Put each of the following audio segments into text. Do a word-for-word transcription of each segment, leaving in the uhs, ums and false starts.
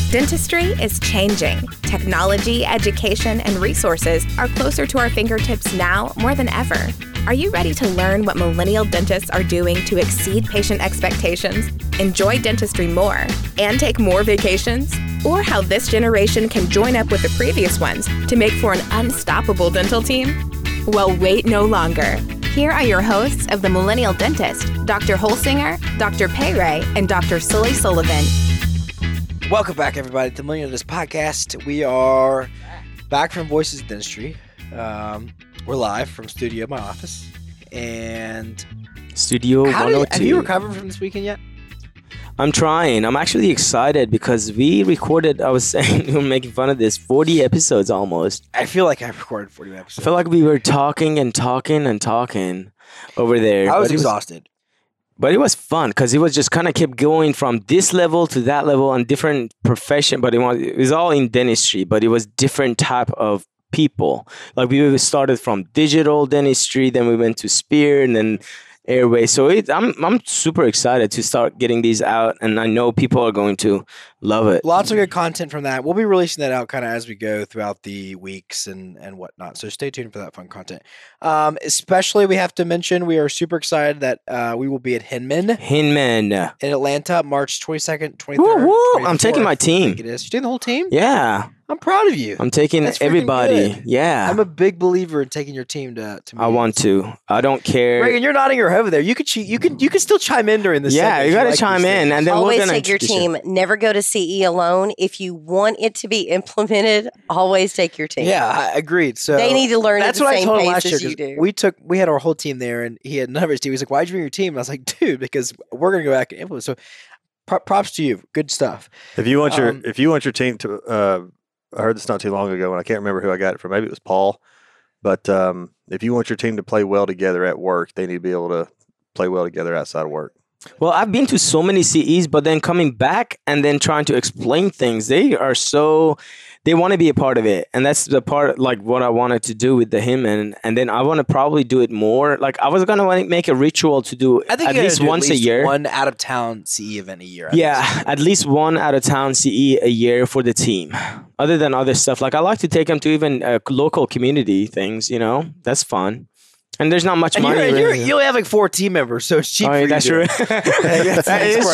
Dentistry is changing. Technology, education, and resources are closer to our fingertips now more than ever. Are you ready to learn what millennial dentists are doing to exceed patient expectations, enjoy dentistry more, and take more vacations? Or how this generation can join up with the previous ones to make for an unstoppable dental team? Well, wait no longer. Here are your hosts of The Millennial Dentist, Doctor Holsinger, Doctor Payray, and Doctor Sully Sullivan. Welcome back, everybody, to the Millennial Dentist Podcast. We are back from Voices of Dentistry. Um, we're live from studio, my office. And Studio how one oh two. did, have you recovered from this weekend yet? I'm trying. I'm actually excited because we recorded, I was saying, we were making fun of this, forty episodes almost. I feel like I recorded forty episodes. I feel like we were talking and talking and talking over there. I was but it exhausted. But it was fun because it was just kind of kept going from this level to that level on different profession. But it was, it was all in dentistry, but it was different type of people. Like we started from digital dentistry, then we went to Spear and then Airway. So it, I'm I'm super excited to start getting these out, and I know people are going to love it. Lots of good content from that. We'll be releasing that out kind of as we go throughout the weeks and, and whatnot. So stay tuned for that fun content. Um, especially, we have to mention we are super excited that uh, we will be at Hinman Hinman in Atlanta, March twenty-second, twenty-third. Woo, woo. I'm taking my I team. think it is. You're doing the whole team? Yeah. I'm proud of you. I'm taking That's freaking everybody. good. Yeah. I'm a big believer in taking your team to. to I want to. I don't care. Reagan, you're nodding your head over there. You could che- you can you can still chime in during this. Yeah, segment you if got to like chime these in, things. and then Always we're gonna take your team. Never go to C E alone. If you want it to be implemented, always take your team. Yeah, I agreed. So they need to learn that's at the what I same told him pace last year. as you 'Cause do. We took we had our whole team there, and he had none of his team. He's like, "Why'd you bring your team?" And I was like, "Dude, because we're gonna go back and implement." So, pro- props to you. Good stuff. If you want your Um, if you want your team to, uh, I heard this not too long ago, and I can't remember who I got it from. Maybe it was Paul. But um, if you want your team to play well together at work, they need to be able to play well together outside of work. Well, I've been to so many C Es, but then coming back and then trying to explain things, they are so, they want to be a part of it. And that's the part, like what I wanted to do with the hymn. And, and then I want to probably do it more. Like I was going to make a ritual to do I think at you gotta least do once at least a year. one out of town C E event a year. I Yeah, think. at least one out of town C E a year for the team. Other than other stuff, like I like to take them to even uh, local community things, you know, that's fun. And there's not much And money. you're, you're, really. you only have like four team members, so it's cheap. Oh, for yeah, you that's to do true. it. That's- that that's is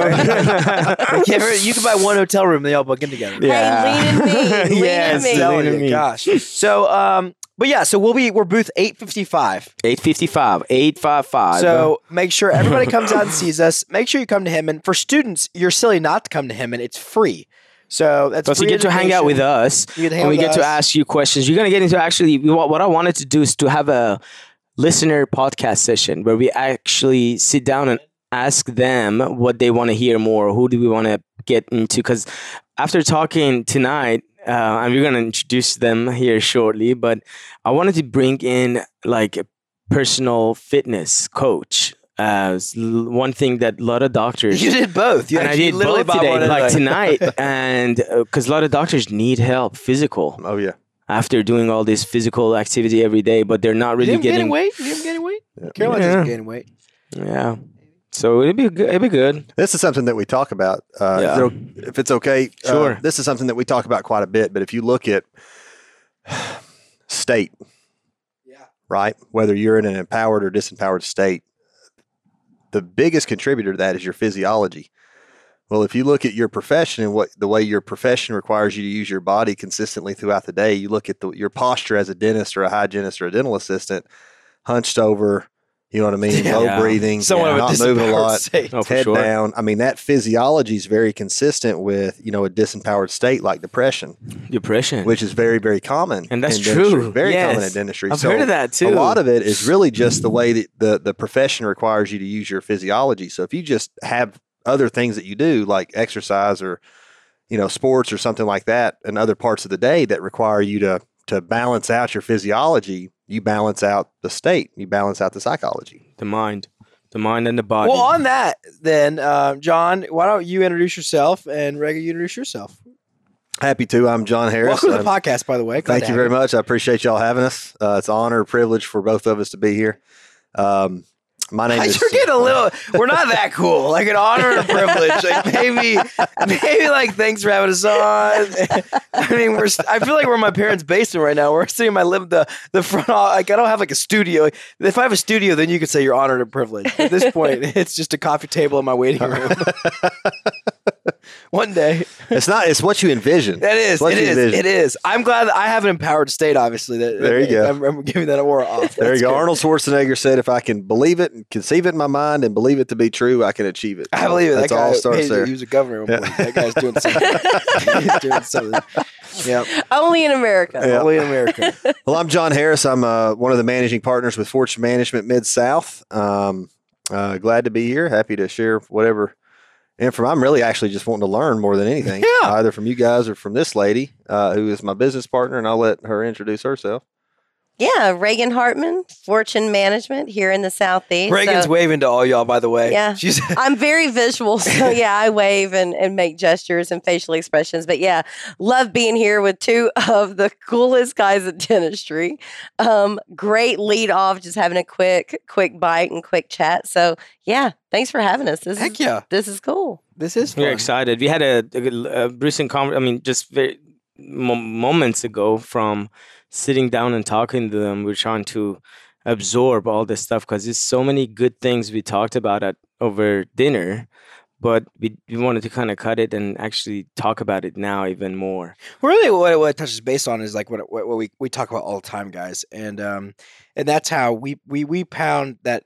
smart. true. Yeah, you can buy one hotel room, they all book in together. Yeah. Hey, lean in me. Lean Yes, in me. Telling lean in you, me. gosh. So, um, but yeah, so we'll be we're booth eight fifty-five. eight fifty-five, eight fifty-five. So make sure everybody comes out and sees us. Make sure you come to Hinman. For students, you're silly not to come to Hinman. It's free. So that's Plus, you free get to hang out with education. us, You get to hang and we with get to us. ask you questions. You're gonna get into actually what, what I wanted to do is to have a listener podcast session where we actually sit down and ask them what they want to hear more. Who do we want to get into? Because after talking tonight, uh, and we're gonna introduce them here shortly, but I wanted to bring in like a personal fitness coach. Uh, it's l- one thing that a lot of doctors You did both. You and I actually did literally both bought today, one of like those. tonight, and because a lot of doctors need help, physical, Oh yeah, after doing all this physical activity every day, but they're not You really didn't gain getting. weight. You didn't gain weight. Yeah. Caroline Yeah. doesn't gain weight. Yeah, so it'd be good. It'd be good. this is something that we talk about. Uh, Yeah. is it o- if it's okay, uh, Sure. this is something that we talk about quite a bit. But if you look at state, Yeah. right, whether you're in an empowered or disempowered state, the biggest contributor to that is your physiology. Well, if you look at your profession and what the way your profession requires you to use your body consistently throughout the day, you look at the, your posture as a dentist or a hygienist or a dental assistant, hunched over, you know what I mean, Yeah. low Yeah. breathing, Someone of a not moving a disempowered lot, state. Oh, for head sure. down. I mean, that physiology is very consistent with, you know, a disempowered state like depression, Depression, which is very, very common. And that's in dentistry. true. Very Yes. common in dentistry. I've So heard of that too. A lot of it is really just the way that the, the profession requires you to use your physiology. So if you just have other things that you do, like exercise or, you know, sports or something like that, and other parts of the day that require you to to balance out your physiology, you balance out the state, you balance out the psychology. the mind, the mind and the body. Well, on that, then, uh, John, why don't you introduce yourself and Rega, you introduce yourself? Happy to. I'm John Harris. Welcome to the I'm- podcast, by the way. Glad Thank to you have very much. I appreciate y'all having us. Uh, it's an honor, privilege for both of us to be here. Um, My name is. You're getting a little. We're not that cool. Like an honor and a privilege. Like maybe, maybe like thanks for having us on. I mean, we're. I feel like we're in my parents' basement right now. We're sitting in my live the the front. Like I don't have like a studio. If I have a studio, then you could say you're honored and privileged. At this point, it's just a coffee table in my waiting room. One day, it's not. It's what you envision. That is. It is. Envision. It is. I'm glad that I have an empowered state. Obviously, that there you go. I'm, I'm giving that aura off. There That's you go. good. Arnold Schwarzenegger said, "If I can believe it and conceive it in my mind and believe it to be true, I can achieve it." I believe it. That's that guy, all starts he, there. He was a governor. At one point. That guy's doing something. He's doing something. Yeah. Only in America. Yeah. Only in America. Well, I'm John Harris. I'm uh, one of the managing partners with Fortune Management Mid-South. Um, uh, glad to be here. Happy to share whatever info. I'm really actually just wanting to learn more than anything, Yeah. either from you guys or from this lady uh, who is my business partner, and I'll let her introduce herself. Yeah, Reagan Hartman, Fortune Management here in the Southeast. Reagan's So waving to all y'all, by the way. Yeah. She's I'm very visual, so yeah, I wave and, and make gestures and facial expressions. But yeah, love being here with two of the coolest guys in dentistry. Um, great lead off, just having a quick, quick bite and quick chat. So yeah, thanks for having us. This heck is yeah. this is cool. This is fun. We're excited. We had a, a, a recent conversation. I mean, just very mo- moments ago from sitting down and talking to them. We're trying to absorb all this stuff because there's so many good things we talked about at over dinner, but we, we wanted to kind of cut it and actually talk about it now even more. Really, what, what it touches base on is like what, what, what we, we talk about all the time, guys, and um, and that's how we we we pound that.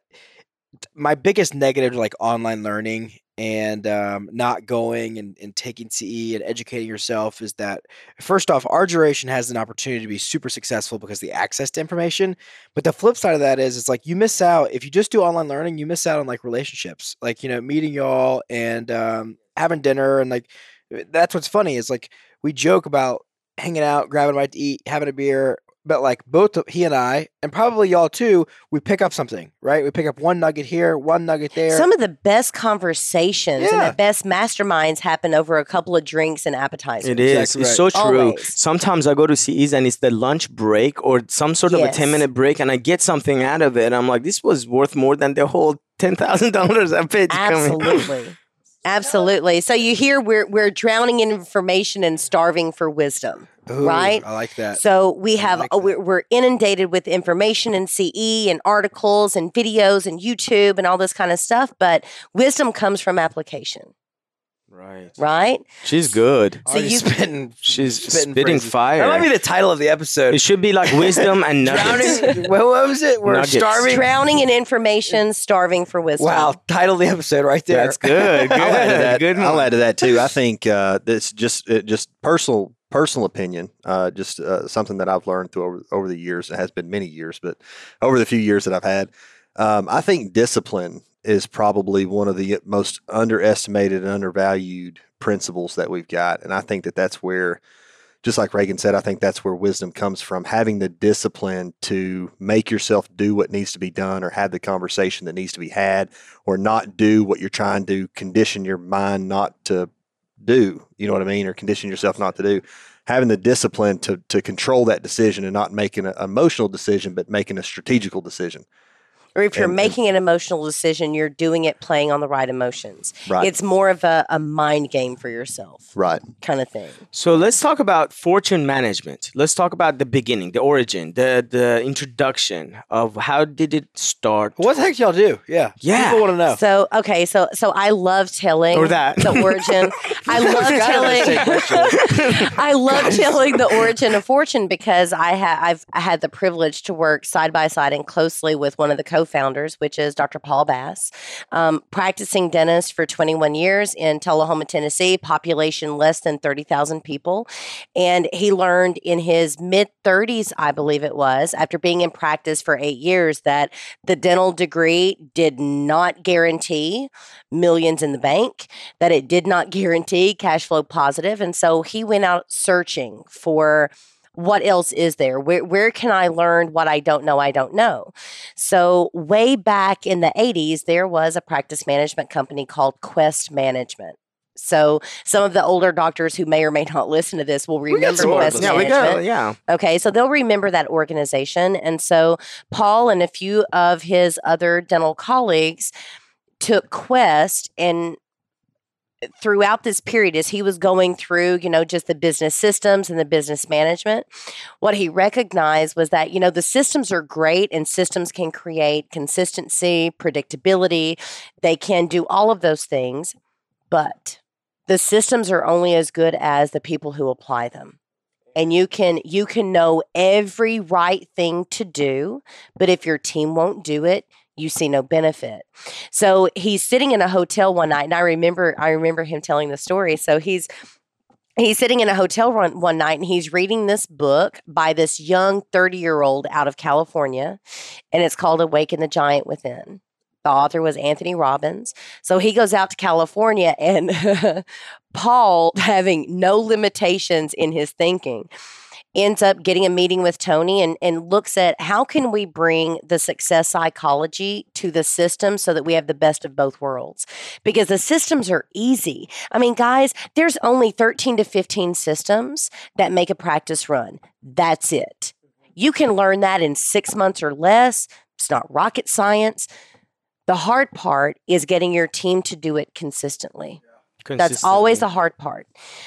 My biggest negative to like online learning and um, not going and, and taking C E and educating yourself is that first off, our generation has an opportunity to be super successful because of the access to information. But the flip side of that is it's like you miss out if you just do online learning, you miss out on like relationships, like, you know, meeting y'all and um, having dinner. And like, that's what's funny is like we joke about hanging out, grabbing a bite to eat, having a beer. But like both he and I, and probably y'all too, we pick up something, right? We pick up one nugget here, one nugget there. Some of the best conversations and Yeah. the best masterminds happen over a couple of drinks and appetizers. It is. Exactly It's right. so true. Always. Sometimes I go to C Es and it's the lunch break or some sort of Yes. a ten minute break and I get something out of it. I'm like, this was worth more than the whole ten thousand dollars I paid to come in. Absolutely. Absolutely. So you hear we're we're drowning in information and starving for wisdom, Ooh, right? I like that. So we I have like uh, that. we're, we're inundated with information and C E and articles and videos and YouTube and all this kind of stuff, but wisdom comes from application, Right. right? She's good. So Already you- spitting, She's spitting, spitting phrases. fire. That might be the title of the episode. It should be like wisdom and nuggets. Drowning. what, what was it? We're Nuggets. starving. Drowning in information, starving for wisdom. Wow, title of the episode right there. That's good. Good. I'll add to that. Good I'll one. add to that too. I think uh, that's just it, just personal personal opinion. Uh, just uh, something that I've learned through over over the years. It has been many years, but over the few years that I've had, um, I think discipline is probably one of the most underestimated and undervalued principles that we've got. And I think that that's where, just like Reagan said, I think that's where wisdom comes from. Having the discipline to make yourself do what needs to be done or have the conversation that needs to be had or not do what you're trying to condition your mind not to do. You know what I mean? Or condition yourself not to do. Having the discipline to to control that decision and not making an emotional decision, but making a strategical decision. Or if you're And- and- making an emotional decision, you're doing it playing on the right emotions. Right. It's more of a, a mind game for yourself Right. kind of thing. So let's talk about fortune management. Let's talk about the beginning, the origin, the the introduction of how did it start? What the heck y'all do? Yeah. Yeah. People want to know. So, okay, so so I love telling Or that. the origin. I love Forgot telling I love telling the origin of fortune because I have I've I had the privilege to work side by side and closely with one of the co-founders, which is Doctor Paul Bass, um, practicing dentist for twenty-one years in Tullahoma, Tennessee, population less than thirty thousand people. And he learned in his mid thirties, I believe it was, after being in practice for eight years, that the dental degree did not guarantee millions in the bank, that it did not guarantee cash flow positive. And so he went out searching for what else is there? Where where can I learn what I don't know I don't know? So way back in the eighties, there was a practice management company called Quest Management. So some of the older doctors who may or may not listen to this will remember some Quest older Yeah, we Management. go. Yeah. Okay, so they'll remember that organization. And so Paul and a few of his other dental colleagues took Quest, and throughout this period, as he was going through, you know, just the business systems and the business management, what he recognized was that, you know, the systems are great and systems can create consistency, predictability. They can do all of those things, but the systems are only as good as the people who apply them. And you can you can know every right thing to do, but if your team won't do it, you see no benefit. So he's sitting in a hotel one night, and I remember I remember him telling the story. So he's he's sitting in a hotel one, one night, and he's reading this book by this young thirty-year-old out of California, and it's called Awaken the Giant Within. The author was Anthony Robbins. So he goes out to California, and Paul, having no limitations in his thinking, ends up getting a meeting with Tony and, and looks at how can we bring the success psychology to the system so that we have the best of both worlds. Because the systems are easy. I mean, guys, there's only thirteen to fifteen systems that make a practice run. That's it. You can learn that in six months or less. It's not rocket science. The hard part is getting your team to do it consistently. That's always the hard part.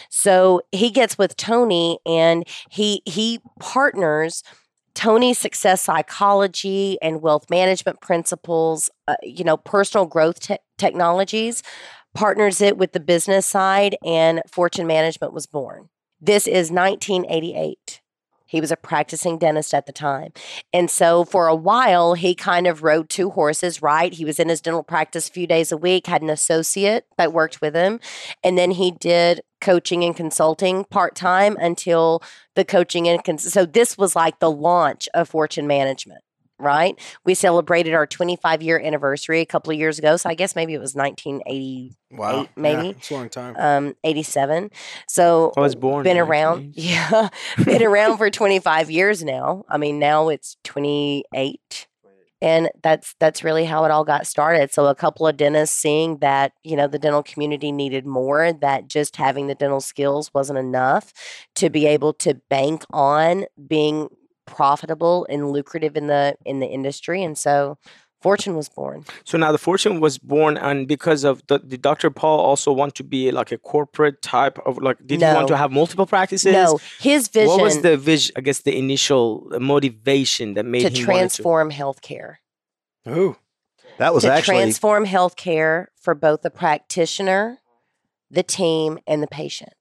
So he gets with Tony, and he he partners Tony's success psychology and wealth management principles, uh, you know, personal growth te- technologies, partners it with the business side, and Fortune Management was born. This is nineteen eighty-eight. He was a practicing dentist at the time. And so for a while, he kind of rode two horses, right? He was in his dental practice a few days a week, had an associate that worked with him. And then he did coaching and consulting part-time until the coaching and cons- so this was like the launch of Fortune Management, right? We celebrated our twenty-five year anniversary a couple of years ago. So I guess maybe it was nineteen eighty-eight, Wow. maybe. Yeah, it's a long time. Um, eighty-seven. So I was born been in around, nineteen eighty. yeah, been around for twenty-five years now. I mean, now it's twenty-eight. And that's that's really how it all got started. So a couple of dentists seeing that, you know, the dental community needed more, that just having the dental skills wasn't enough to be able to bank on being profitable and lucrative in the in the industry. And so Fortune was born. So now the Fortune was born, and because of the, the Doctor Paul also want to be like a corporate type of like, did No. he want to have multiple practices? No, his vision What was the vision, I guess the initial motivation that made to him transform healthcare. Ooh. That was to actually transform healthcare for both the practitioner, the team, and the patient.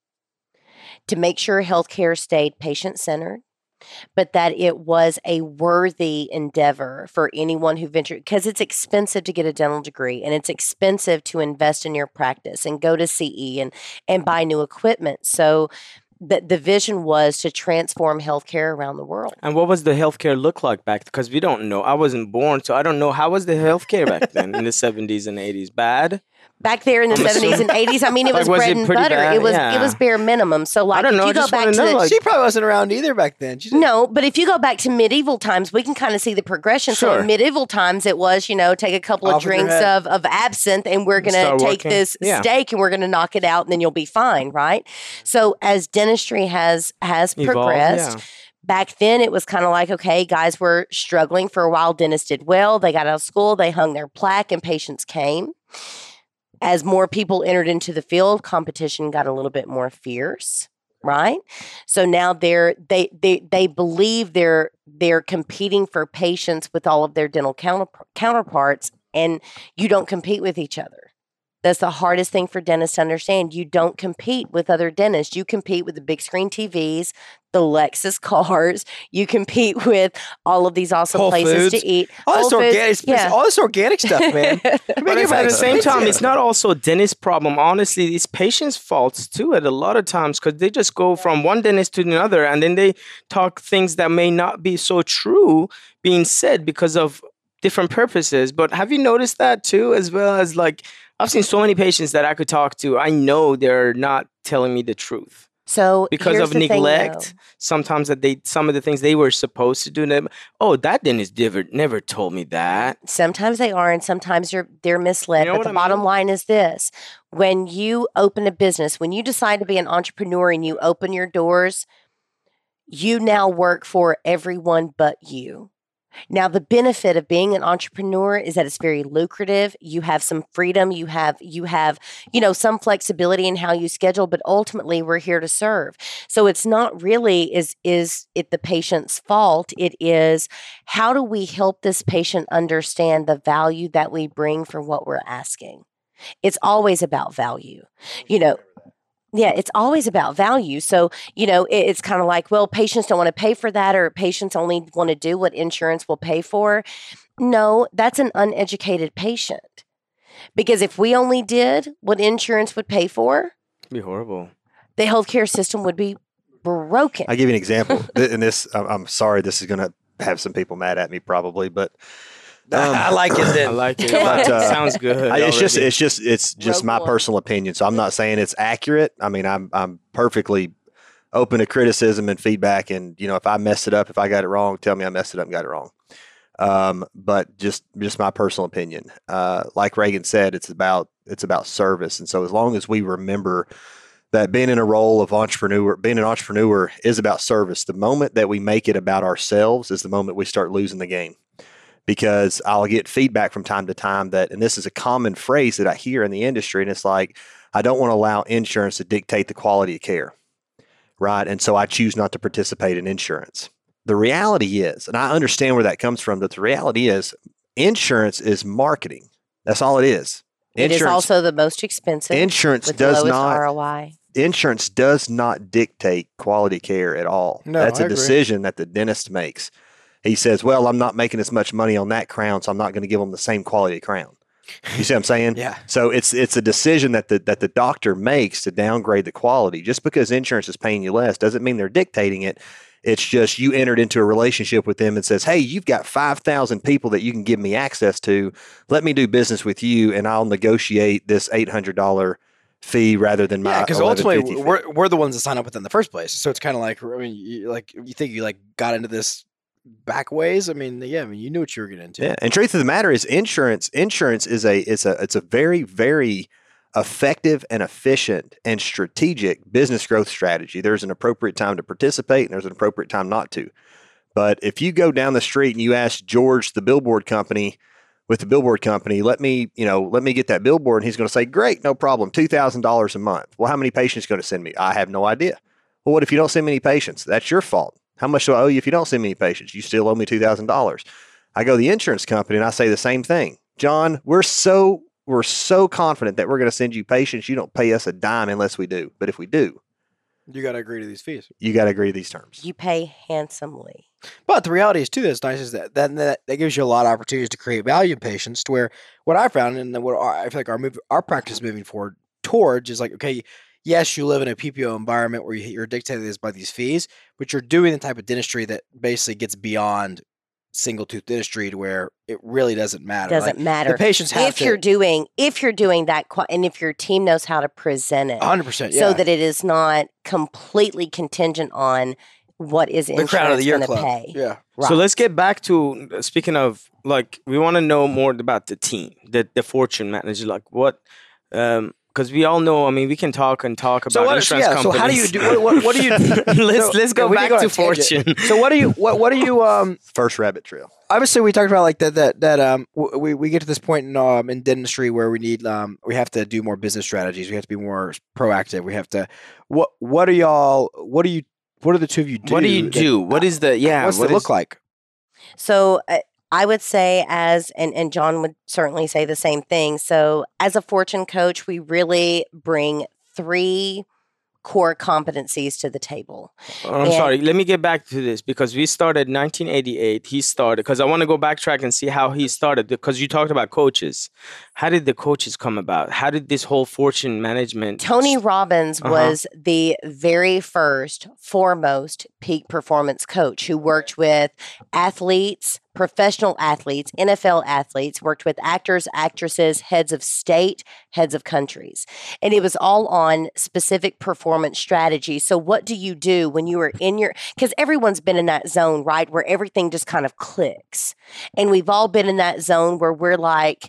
To make sure healthcare stayed patient-centered, but that it was a worthy endeavor for anyone who ventured, because it's expensive to get a dental degree, and it's expensive to invest in your practice and go to C E and and buy new equipment. So the, the vision was to transform healthcare around the world. And what was the healthcare look like back? Because we don't know. I wasn't born, so I don't know. How was the healthcare back then in the seventies and eighties? Bad? Back there in the I'm seventies and eighties, I mean, it Like, was was bread it and pretty butter. bad? It was Yeah. it was bare minimum. So like, don't if know. I you go just back wanna to know, the, like- She probably wasn't around either back then. She didn't- no, but if you go back to medieval times, we can kind of see the progression. So Sure. in medieval times, it was, you know, take a couple of Off with your drinks head. of, of absinthe, and we're going to Start take working. this Yeah. steak and we're going to knock it out, and then you'll be fine, right? So as dentistry has has Evolved, progressed. yeah. Back then, it was kind of like, okay, guys were struggling for a while. Dentists did well. They got out of school. They hung their plaque, and patients came. As more people entered into the field, competition got a little bit more fierce, right? So now they're they they they believe they're they're competing for patients with all of their dental counter, counterparts, and you don't compete with each other. That's the hardest thing for dentists to understand. You don't compete with other dentists. You compete with the big screen T Vs, the Lexus cars. You compete with all of these awesome Whole places Foods. to eat. all this Whole Foods, organic, yeah. all this organic stuff, man. But it's at the same time, it's not also dentist problem. Honestly, it's patients' faults too at a lot of times, because they just go from one dentist to another, and then they talk things that may not be so true being said because of different purposes. But have you noticed that too, as well as like, I've seen so many patients that I could talk to. I know they're not telling me the truth. So because here's of the thing, neglect, though. sometimes that they some of the things they were supposed to do. Them, oh, that dentist never never told me that. Sometimes they are, and sometimes you're they're misled. You know but what the I bottom mean? line is this: when you open a business, when you decide to be an entrepreneur and you open your doors, you now work for everyone but you. Now, the benefit of being an entrepreneur is that it's very lucrative. You have some freedom. You have, you have, you know, some flexibility in how you schedule, but ultimately we're here to serve. So it's not really is, is it the patient's fault? It is, how do we help this patient understand the value that we bring for what we're asking? It's always about value, you know. Yeah, it's always about value. So, you know, it, it's kind of like, well, patients don't want to pay for that, or patients only want to do what insurance will pay for. No, that's an uneducated patient. Because if we only did what insurance would pay for, It'd be horrible. the healthcare system would be broken. I'll give you an example. Th- and this, I'm- I'm sorry, this is going to have some people mad at me probably, but um, I like it. Then I like it. But, uh, Sounds good. I, it's just, already. it's just, it's just Rogue my One. personal opinion. So I'm not saying it's accurate. I mean, I'm, I'm perfectly open to criticism and feedback. And you know, if I messed it up, if I got it wrong, tell me I messed it up and got it wrong. Um, but just, just my personal opinion. Uh, like Reagan said, it's about, it's about service. And so as long as we remember that being in a role of entrepreneur, being an entrepreneur is about service. The moment that we make it about ourselves is the moment we start losing the game. Because I'll get feedback from time to time that, and this is a common phrase that I hear in the industry, and it's like, I don't want to allow insurance to dictate the quality of care, right? And so I choose not to participate in insurance. The reality is, and I understand where that comes from, but the reality is insurance is marketing. That's all it is. It is Insurance, also the most expensive insurance with the does lowest not R O I. insurance does not dictate quality care at all. No, That's I a agree. decision that the dentist makes. He says, well, I'm not making as much money on that crown, so I'm not going to give them the same quality of crown. You see what I'm saying? Yeah. So it's it's a decision that the that the doctor makes to downgrade the quality. Just because insurance is paying you less doesn't mean they're dictating it. It's just you entered into a relationship with them and says, hey, you've got five thousand people that you can give me access to. Let me do business with you, and I'll negotiate this eight hundred dollars fee rather than my Yeah, because eleven fifty ultimately fee. we're we're the ones that sign up with them in the first place. So it's kind of like, I mean, you, like you think you like got into this back ways. I mean, yeah, I mean, you knew what you were getting into. Yeah, and truth of the matter is, insurance insurance is a it's a it's a very very effective and efficient and strategic business growth strategy. There's an appropriate time to participate, and there's an appropriate time not to. But if you go down the street and you ask George, the billboard company, with the billboard company, let me you know let me get that billboard, and he's going to say, great, no problem, two thousand dollars a month. Well, how many patients going to send me? I have no idea. Well, what if you don't send me any patients? That's your fault. How much do I owe you if you don't send me any patients? You still owe me two thousand dollars. I go to the insurance company and I say the same thing. John, we're so we're so confident that we're going to send you patients. You don't pay us a dime unless we do. But if we do, You got to agree to these fees. you got to agree to these terms. You pay handsomely. But the reality is too that's nice is that that, that that gives you a lot of opportunities to create value in patients. To where what I found and what our, I feel like our move, our practice moving forward towards is like, okay, yes, you live in a P P O environment where you, you're dictated this by these fees, but you're doing the type of dentistry that basically gets beyond single tooth dentistry to where it really doesn't matter. Doesn't Like, matter. The patients have If to, you're doing if you're doing that qua- and if your team knows how to present it one hundred percent, yeah. so that it is not completely contingent on what is the insurance crown of the year going to club. pay. Yeah. Right. So let's get back to speaking of like we want to know more about the team, the the fortune manager. Like what, um, because we all know. I mean, we can talk and talk about So what, insurance yeah, so companies. how do you do what, what, what do you let's so- let's go yeah, we back can to on a tangent. fortune. So what do you what what do you um First rabbit trail. obviously we talked about like that that that um w- we we get to this point in um in dentistry where we need um we have to do more business strategies. We have to be more proactive. We have to what what are y'all what do you what are the two of you do? What do you that- do? What is the yeah? What's what it is- look like? So uh, I would say as and and John would certainly say the same thing. So as a fortune coach, we really bring three core competencies to the table. Oh, I'm And- sorry. Let me get back to this because we started nineteen eighty-eight. He started because I want to go backtrack and see how he started because you talked about coaches. How did the coaches come about? How did this whole fortune management? Tony Robbins Uh-huh. was the very first, foremost peak performance coach who worked with athletes, professional athletes, N F L athletes, worked with actors, actresses, heads of state, heads of countries. And it was all on specific performance strategy. So what do you do when you are in your, because everyone's been in that zone, right, where everything just kind of clicks. And we've all been in that zone where we're like,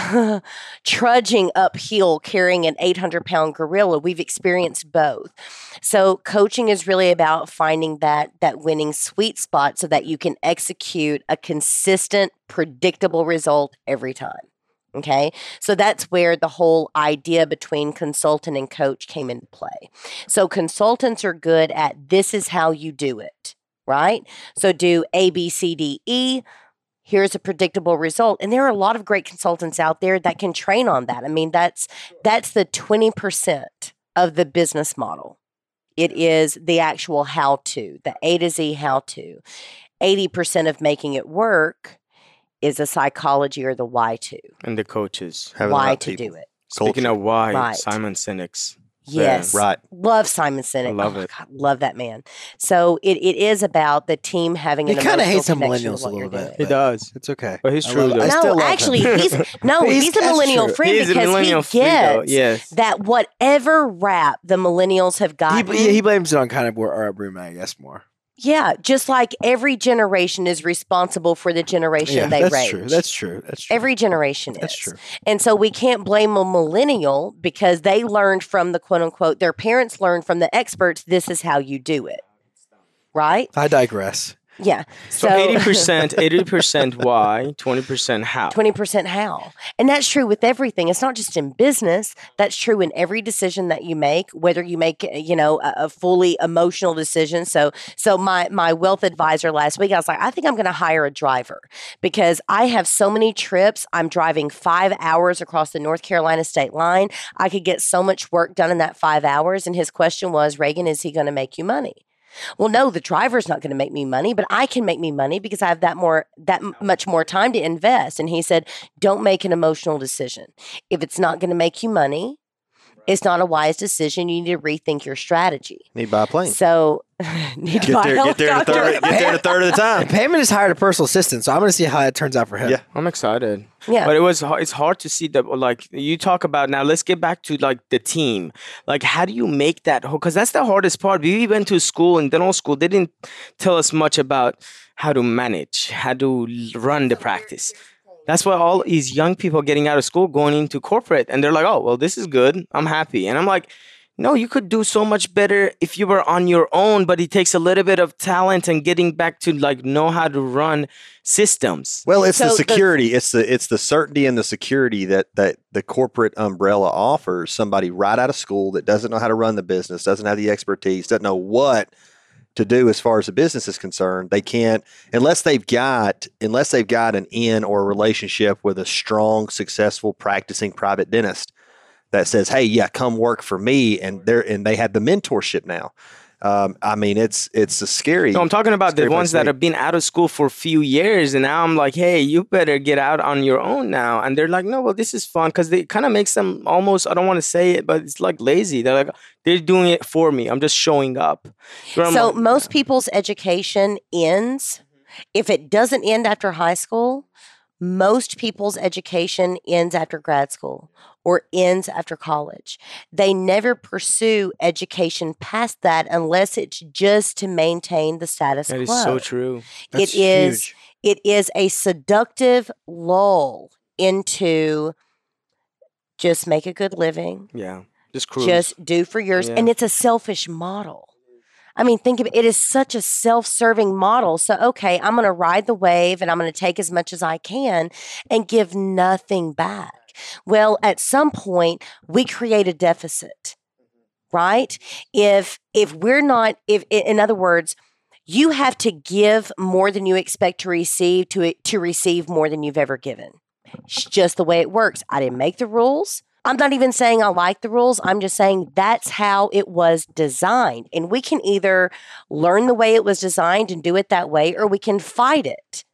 trudging uphill carrying an eight hundred pound gorilla. We've experienced both. So coaching is really about finding that that winning sweet spot so that you can execute a consistent, predictable result every time. Okay. So that's where the whole idea between consultant and coach came into play. So consultants are good at this is how you do it, right? So do A, B, C, D, E. Here's a predictable result. And there are a lot of great consultants out there that can train on that. I mean, that's that's the twenty percent of the business model. It is the actual how-to, the A to Z how-to. eighty percent of making it work is the psychology or the why to. And the coaches. Having the Why right to people. do it. Speaking Culture. of why, Right. Simon Sinek's. Yes. Right. Love Simon Sinek. I love oh, it. God, love that man. So it, it is about the team having He an kinda emotional hates the connection with millennials what a you're little bit. doing. He does. It's okay. But he's I true, love it. though. I still No, love actually, him. he's no, He's- he's, a that's millennial true. friend He's a because millennial he freak, though. gets Yes. that whatever rap the millennials have he, gotten. yeah, he blames it on kind of our upbringing, I guess, more. Yeah, just like every generation is responsible for the generation Yeah, they that's raise. true. That's true. That's true. Every generation That's is. true. And so we can't blame a millennial because they learned from the quote unquote, their parents learned from the experts, this is how you do it. Right? I digress. Yeah. So eighty percent, eighty percent why, twenty percent how. twenty percent how. And that's true with everything. It's not just in business. That's true in every decision that you make, whether you make, you know, a, a fully emotional decision. So, so my, my wealth advisor last week, I was like, I think I'm going to hire a driver because I have so many trips. I'm driving five hours across the North Carolina state line. I could get so much work done in that five hours. And his question was, Reagan, is he going to make you money? Well, no, the driver's not going to make me money, but I can make me money because I have that more, that m- much more time to invest. And he said, don't make an emotional decision. If it's not going to make you money, it's not a wise decision. You need to rethink your strategy. Need to buy a plane. So, need to Get buy a there, get there, a helicopter. third, get there a third of the time. And Payman has hired a personal assistant, so I'm going to see how it turns out for him. Yeah. I'm excited. Yeah. But it was hard, it's hard to see that, like you talk about now. Let's get back to like the team. Like, how do you make that whole? Because that's the hardest part. We went to school in dental school. They didn't tell us much about how to manage, how to l- run the practice. That's why all these young people getting out of school going into corporate, and they're like, "Oh, well, this is good. I'm happy." And I'm like, no, you could do so much better if you were on your own, but it takes a little bit of talent and getting back to like know how to run systems. Well, it's So the the- security. it's the it's the certainty and the security that that the corporate umbrella offers somebody right out of school that doesn't know how to run the business, doesn't have the expertise, doesn't know what to do as far as the business is concerned. They can't unless they've got unless they've got an in or a relationship with a strong, successful practicing private dentist that says, "Hey, yeah, come work for me," and they're and they have the mentorship now. Um, I mean, it's it's a scary. No, I'm talking about the scary place ones to that be. have been out of school for a few years, and now I'm like, hey, you better get out on your own now. And they're like, no, well, this is fun because it kind of makes them almost, I don't want to say it, but it's like lazy. They're like, they're doing it for me. I'm just showing up. Where I'm So like, most people's education ends. If it doesn't end after high school, most people's education ends after grad school or ends after college. They never pursue education past that unless it's just to maintain the status that quo. is so true. That's it is huge. it is a seductive lull into just make a good living, Yeah. Just cruise. just do for yours. And Yeah. it's a selfish model. I mean, think of it. It is such a self-serving model. So, okay, I'm going to ride the wave and I'm going to take as much as I can and give nothing back. Well, at some point, we create a deficit, right? If if we're not, if in other words, you have to give more than you expect to receive to to receive more than you've ever given. It's just the way it works. I didn't make the rules. I'm not even saying I like the rules. I'm just saying that's how it was designed. And we can either learn the way it was designed and do it that way, or we can fight it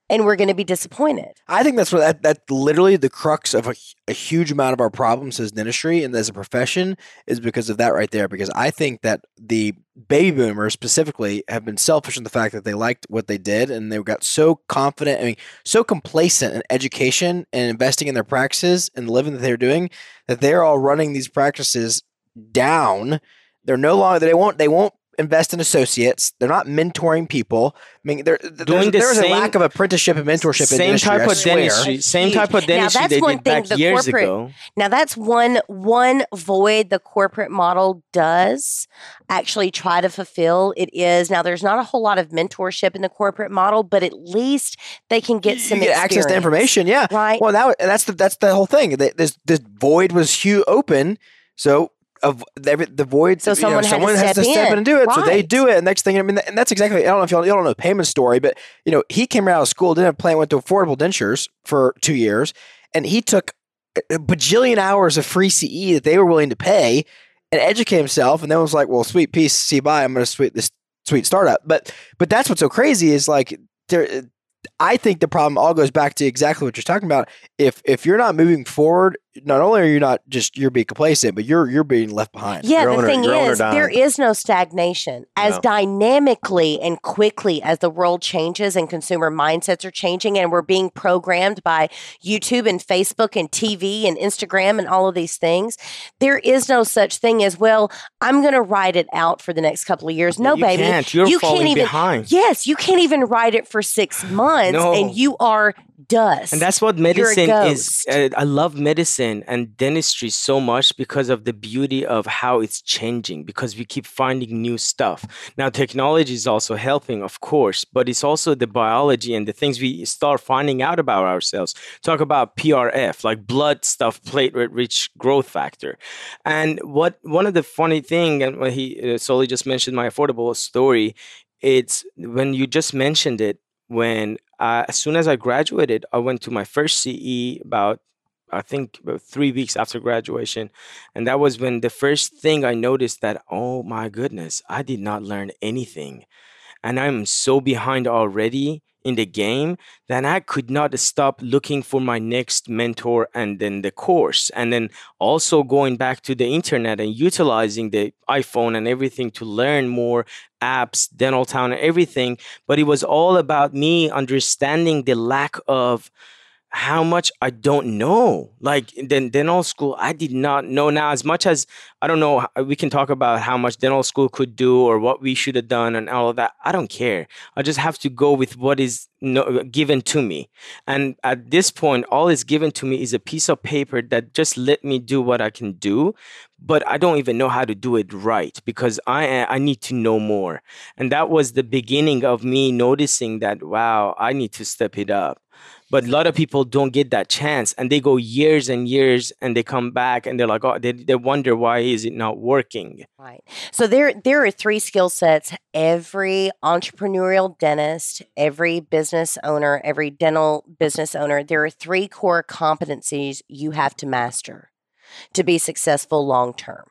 and we're going to be disappointed. I think that's what that that's literally the crux of a, a huge amount of our problems as an industry and as a profession is because of that right there. Because I think that the baby boomers specifically have been selfish in the fact that they liked what they did and they got so confident, I mean, so complacent in education and investing in their practices and the living that they're doing that they're all running these practices down. They're no longer they won't they won't invest in associates. They're not mentoring people. I mean, there, there's, Doing the there's same- a lack of apprenticeship and mentorship in the Same industry, type I of swear. dentistry. Same Huge. type of Now, dentistry that's they one did thing back the years corporate- ago. Now that's one one void the corporate model does actually try to fulfill. It is now there's not a whole lot of mentorship in the corporate model, but at least they can get some you get access to experience. information. Yeah. Right. Well, that, that's the that's the whole thing. Th- This this void was huge open, so of every, the void. So you know, someone had to someone has step to step in. in and do it. So they Right. do it. And next thing, I mean, and that's exactly. I don't know if y'all, y'all don't know Payman's story, but you know, he came out of school, didn't have a plan, went to affordable dentures for two years, and he took a bajillion hours of free C E that they were willing to pay and educate himself, and then was like, "Well, sweet peace, see you, bye. I'm going to sweet this sweet startup." But but that's what's so crazy is like there. I think the problem all goes back to exactly what you're talking about. If if you're not moving forward, not only are you not just you're being complacent, but you're you're being left behind. Yeah, Growing the or- thing growing or is, there dying. is no stagnation. As No. dynamically and quickly as the world changes and consumer mindsets are changing, and we're being programmed by YouTube and Facebook and T V and Instagram and all of these things, there is no such thing as, well, I'm going to ride it out for the next couple of years. No, you baby. Can't. You're you falling can't even. behind. Yes, you can't even ride it for six months, No. and you are dust. And that's what You're a medicine is. ghost. Uh, I love medicine and dentistry so much because of the beauty of how it's changing, because we keep finding new stuff. Now, technology is also helping, of course, but it's also the biology and the things we start finding out about ourselves. Talk about P R F, like blood stuff, platelet-rich growth factor. And what one of the funny thing, and when he uh, solely just mentioned my affordable story, it's when you just mentioned it, when uh, as soon as I graduated, I went to my first C E about, I think, about three weeks after graduation. And that was when the first thing I noticed that, oh my goodness, I did not learn anything. And I'm so behind already in the game that I could not stop looking for my next mentor and then the course. And then also going back to the internet and utilizing the iPhone and everything to learn more apps, Dental Town and everything. But it was all about me understanding the lack of how much I don't know. Like then dental school, I did not know. Now, as much as I don't know, we can talk about how much dental school could do or what we should have done and all of that. I don't care. I just have to go with what is no, given to me. And at this point, all is given to me is a piece of paper that just let me do what I can do. But I don't even know how to do it right because I I need to know more. And that was the beginning of me noticing that, wow, I need to step it up. But a lot of people don't get that chance and they go years and years and they come back and they're like, oh, they, they wonder why is it not working? Right. So there there are three skill sets every entrepreneurial dentist, every business owner, every dental business owner, there are three core competencies you have to master to be successful long term.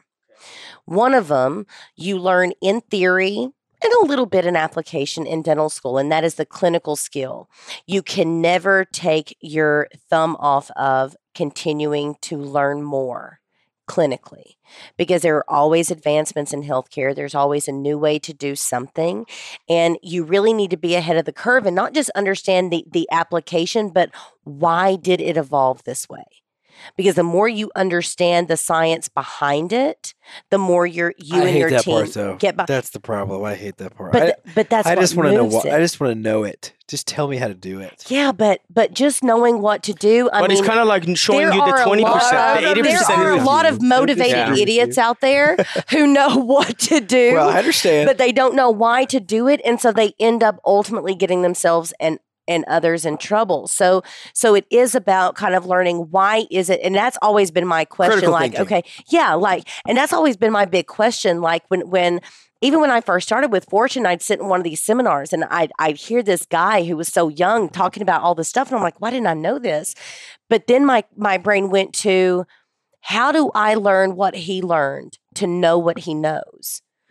One of them you learn in theory and a little bit in application in dental school, and that is the clinical skill. You can never take your thumb off of continuing to learn more clinically because there are always advancements in healthcare. There's always a new way to do something, and you really need to be ahead of the curve and not just understand the, the application, but why did it evolve this way? Because the more you understand the science behind it, the more you're, you I and hate your that team part, though. get by. That's the problem. I hate that part. But I, th- but that's I what just want to know moves what. it. I just want to know it. Just tell me how to do it. Yeah, but but just knowing what to do. I but mean, it's kind of like showing there you are the a twenty lot percent, the of- eighty There percent. are a of lot you. of motivated Yeah. idiots out there who know what to do, Well, I understand. but they don't know why to do it, and so they end up ultimately getting themselves and and others in trouble. So so it is about kind of learning why is it, and that's always been my question. Critical like, thinking. okay, yeah, like, and that's always been my big question. Like when when. Even when I first started with Fortune, I'd sit in one of these seminars and I'd, I'd hear this guy who was so young talking about all this stuff. And I'm like, why didn't I know this? But then my, my brain went to, how do I learn what he learned to know what he knows?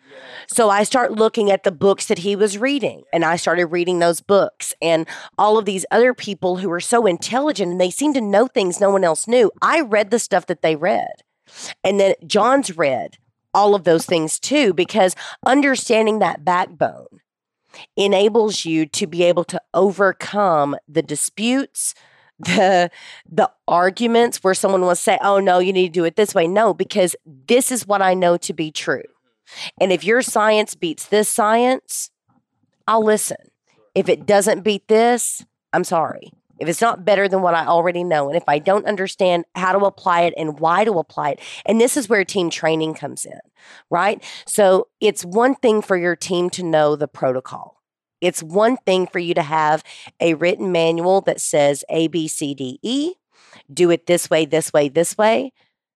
So I start looking at the books that he was reading, and I started reading those books, and all of these other people who were so intelligent and they seemed to know things no one else knew. I read the stuff that they read. And then John's read all of those things too, because understanding that backbone enables you to be able to overcome the disputes, the the arguments where someone will say, oh, no, you need to do it this way. No, because this is what I know to be true. And if your science beats this science, I'll listen. If it doesn't beat this, I'm sorry. If it's not better than what I already know, and if I don't understand how to apply it and why to apply it, and this is where team training comes in, right? So it's one thing for your team to know the protocol. It's one thing for you to have a written manual that says A, B, C, D, E, do it this way, this way, this way.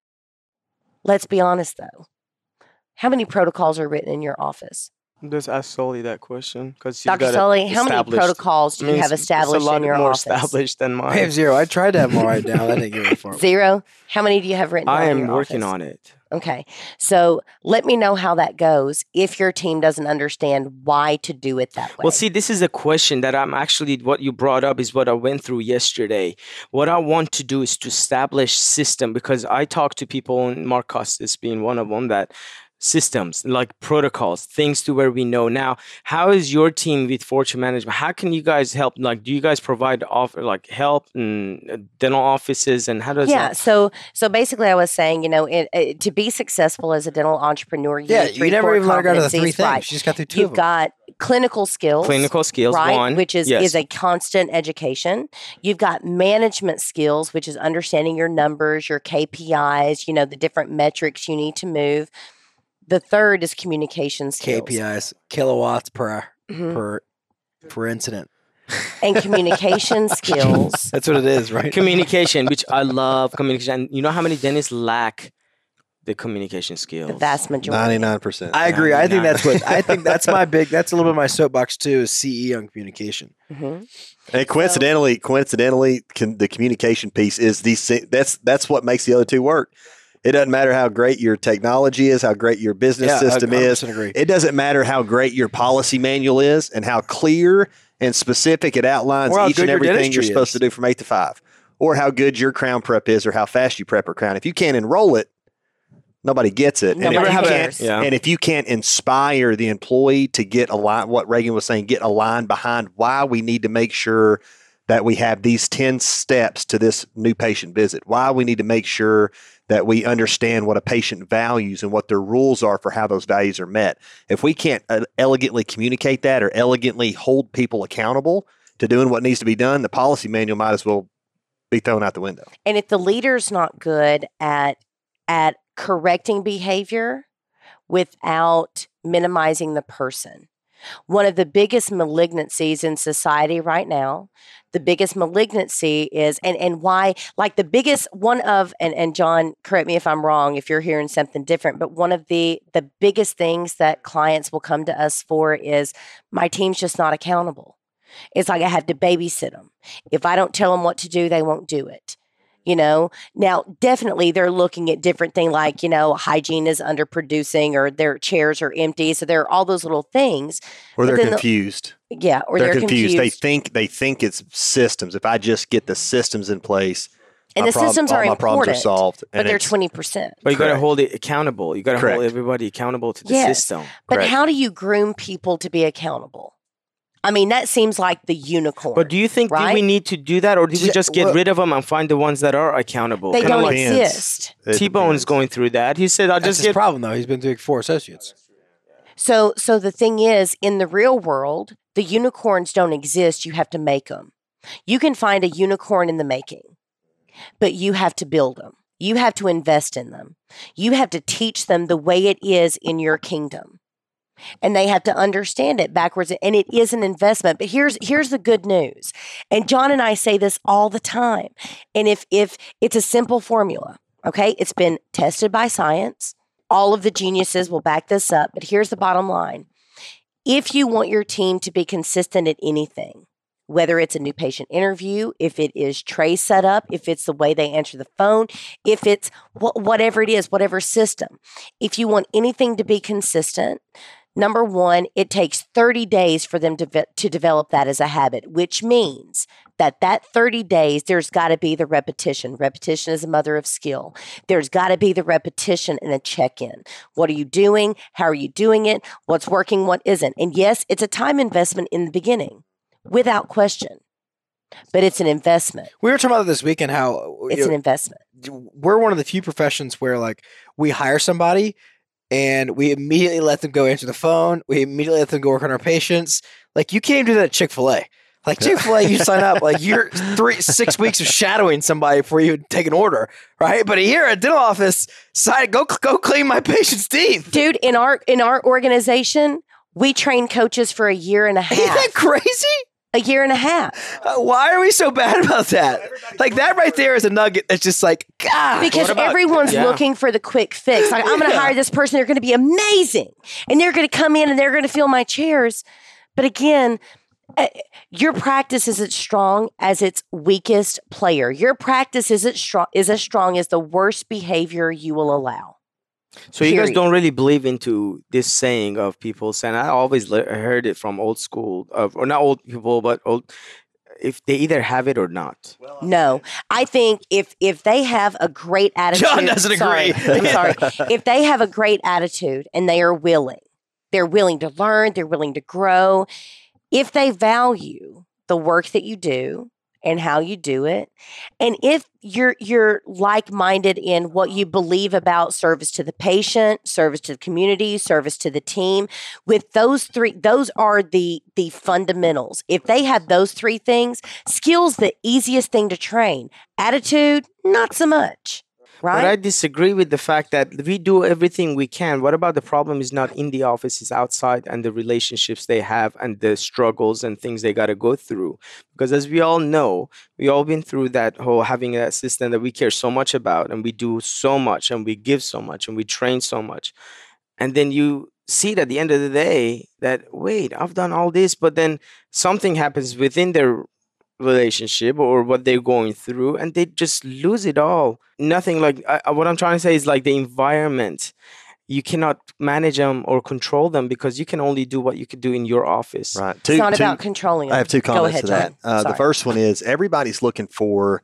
Let's be honest, though. How many protocols are written in your office? Just ask Sully that question, because Doctor Sully, how many protocols do I mean, you have it's- established it's a lot in your more office? established than mine. I have zero. I tried to have more right down. I didn't get it for Zero. How many do you have written? I down in am your working office? on it. Okay, so let me know how that goes if your team doesn't understand why to do it that way. Well, see, this is a question that I'm actually, what you brought up is what I went through yesterday. What I want to do is to establish system, because I talk to people, and Mark Costas being one of them, that systems, like protocols, things to where we know now. How is your team with Fortune Management? How can you guys help? Like, do you guys provide offer like help and dental offices, and how does yeah, that? so so basically, I was saying, you know, it, it, to be successful as a dental entrepreneur, you Yeah, need you three never core even let her go to the three competencies, things. right? She just got through two You've of them. got clinical skills, Clinical skills, right, one. which is yes. is a constant education. You've got management skills, which is understanding your numbers, your K P Is, you know, the different metrics you need to move. The third is communication skills. K P Is, kilowatts per Mhm. per per incident. And communication skills. That's what it is, right? communication, which I love communication. And you know how many dentists lack the communication skills? The vast majority. ninety-nine percent. I agree. I think ninety-nine. that's what I think. That's my big. That's a little bit of my soapbox too. Is C E on communication. Mhm. And coincidentally, coincidentally, con- the communication piece is the si- that's that's what makes the other two work. It doesn't matter how great your technology is, how great your business Yeah, system I one hundred is. percent agree. It doesn't matter how great your policy manual is and how clear and specific it outlines Or how each good and your everything dentistry you're supposed is. to do from eight to five, or how good your crown prep is, or how fast you prep or crown. If you can't enroll it, nobody gets it. Nobody and, if you cares. can't, Yeah. and if you can't inspire the employee to get aligned, what Reagan was saying, get aligned behind why we need to make sure that we have these ten steps to this new patient visit, why we need to make sure that we understand what a patient values and what their rules are for how those values are met. If we can't uh, elegantly communicate that or elegantly hold people accountable to doing what needs to be done, the policy manual might as well be thrown out the window. And if the leader's not good at at correcting behavior without minimizing the person, one of the biggest malignancies in society right now, the biggest malignancy is, and, and why, like the biggest one of, and, and John, correct me if I'm wrong, if you're hearing something different, but one of the, the biggest things that clients will come to us for is my team's just not accountable. It's like I have to babysit them. If I don't tell them what to do, they won't do it. You know, now definitely they're looking at different things like, you know, hygiene is underproducing or their chairs are empty. So there are all those little things. Or But they're then the- confused. Yeah. Or they're, they're, confused. confused. They think they think it's systems. If I just get the systems in place, And my the prob- systems all are my problems are important, solved. but and they're it's- twenty percent. But you got to Correct. hold it accountable. You got to Correct. hold everybody accountable to the Yes. system. But Correct. how do you groom people to be accountable? I mean, that seems like the unicorn. But do you think do we right? need to do that, or do we Yeah, just get well- rid of them and find the ones that are accountable? they Kinda don't like depends. exist. It T-Bone's depends. going through that. He said, "I'll That's just his get." problem though. He's been doing four associates. So, so the thing is, in the real world, the unicorns don't exist. You have to make them. You can find a unicorn in the making, but you have to build them. You have to invest in them. You have to teach them the way it is in your kingdom. And they have to understand it backwards. And it is an investment. But here's here's the good news. And John and I say this all the time. And if if it's a simple formula, okay, it's been tested by science. All of the geniuses will back this up. But here's the bottom line. If you want your team to be consistent at anything, whether it's a new patient interview, if it is tray setup, if it's the way they answer the phone, if it's wh- whatever it is, whatever system. If you want anything to be consistent, number one, it takes thirty days for them to, ve- to develop that as a habit, which means that that thirty days, there's got to be the repetition. Repetition is a mother of skill. There's got to be the repetition and a check-in. What are you doing? How are you doing it? What's working? What isn't? And yes, it's a time investment in the beginning, without question, but it's an investment. We were talking about this weekend how It's you an know, investment. we're one of the few professions where like we hire somebody and we immediately let them go answer the phone. We immediately let them go work on our patients. Like you can't even do that at Chick-fil-A. Like Chick-fil-A, you sign up, like you're three, six weeks of shadowing somebody before you take an order, right? But here at dental office, sign, go go clean my patient's teeth. Dude, in our in our organization, we train coaches for a year and a half. Isn't that crazy? A year and a half. Uh, why are we so bad about that? Like that right there is a nugget that's just like, God. Because about- everyone's yeah. looking for the quick fix. Like, I'm going to Yeah. hire this person. They're going to be amazing. And they're going to come in and they're going to fill my chairs. But again, uh, your practice isn't strong as its weakest player. Your practice isn't strong is as strong as the worst behavior you will allow. So you guys Period. don't really believe into this saying of people saying, I always le- heard it from old school, of, or not old people, but old, if they either have it or not. No, I think if if they have a great attitude, John doesn't sorry, agree. I'm sorry. If they have a great attitude and they are willing, they're willing to learn, they're willing to grow. If they value the work that you do and how you do it, and if you're you're like-minded in what you believe about service to the patient, service to the community, service to the team, with those three, those are the the fundamentals. If they have those three things, skills the easiest thing to train. Attitude, not so much. Right? But I disagree with the fact that we do everything we can. What about the problem is not in the office, it's outside, and the relationships they have and the struggles and things they got to go through. Because as we all know, we all been through that whole having that system that we care so much about, and we do so much, and we give so much, and we train so much. And then you see it at the end of the day that, wait, I've done all this, but then something happens within their relationship or what they're going through, and they just lose it all. Nothing like I, what I'm trying to say is like the environment. You cannot manage them or control them because you can only do what you could do in your office. Right. it's not about controlling them. I have two Go comments ahead, to that. John. Uh, the Sorry. first one is everybody's looking for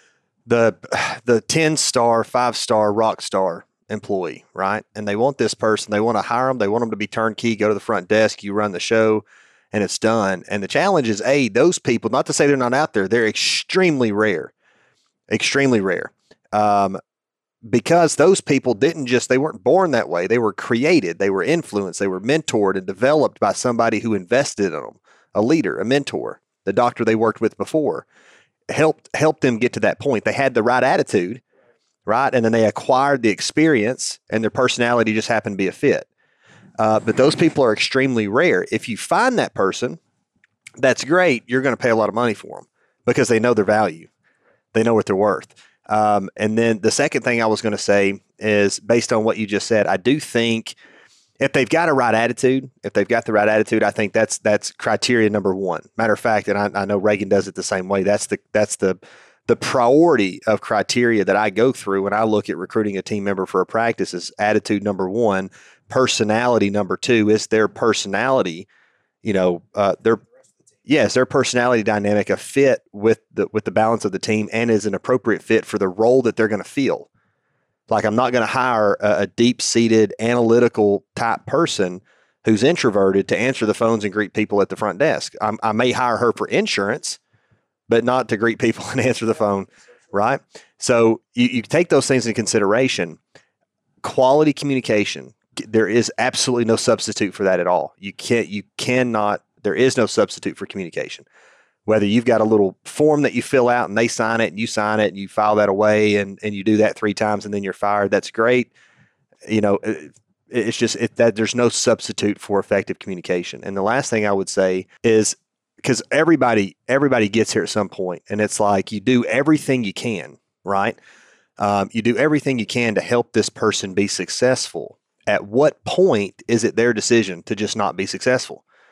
the the ten star, five star, rock star employee, right? And they want this person. They want to hire them. They want them to be turnkey. Go to the front desk. You run the show, and it's done. And the challenge is, a those people. Not to say they're not out there. They're extremely rare, extremely rare. Um, because those people didn't just, they weren't born that way. They were created, they were influenced, they were mentored and developed by somebody who invested in them, a leader, a mentor, the doctor they worked with before, helped, helped them get to that point. They had the right attitude, right? And then they acquired the experience and their personality just happened to be a fit. Uh, but those people are extremely rare. If you find that person, that's great. You're going to pay a lot of money for them because they know their value. They know what they're worth. Um, and then the second thing I was going to say is based on what you just said, I do think if they've got a right attitude, if they've got the right attitude, I think that's that's criteria number one. Matter of fact, and I, I know Reagan does it the same way. That's the that's the the priority of criteria that I go through when I look at recruiting a team member for a practice is attitude number one, personality number two. Is their personality, you know, uh, their Yes, their personality dynamic a fit with the with the balance of the team and is an appropriate fit for the role that they're going to fill. Like I'm not going to hire a, a deep-seated analytical type person who's introverted to answer the phones and greet people at the front desk. I'm, I may hire her for insurance, but not to greet people and answer the phone, right? So you, you take those things into consideration. Quality communication, there is absolutely no substitute for that at all. You can't, you cannot. There is no substitute for communication. Whether you've got a little form that you fill out and they sign it and you sign it and you file that away and, and you do that three times and then you're fired, that's great. You know, it, it's just it, that there's no substitute for effective communication. And the last thing I would say is because everybody everybody gets here at some point, and it's like you do everything you can, right? Um, you do everything you can to help this person be successful. At what point is it their decision to just not be successful?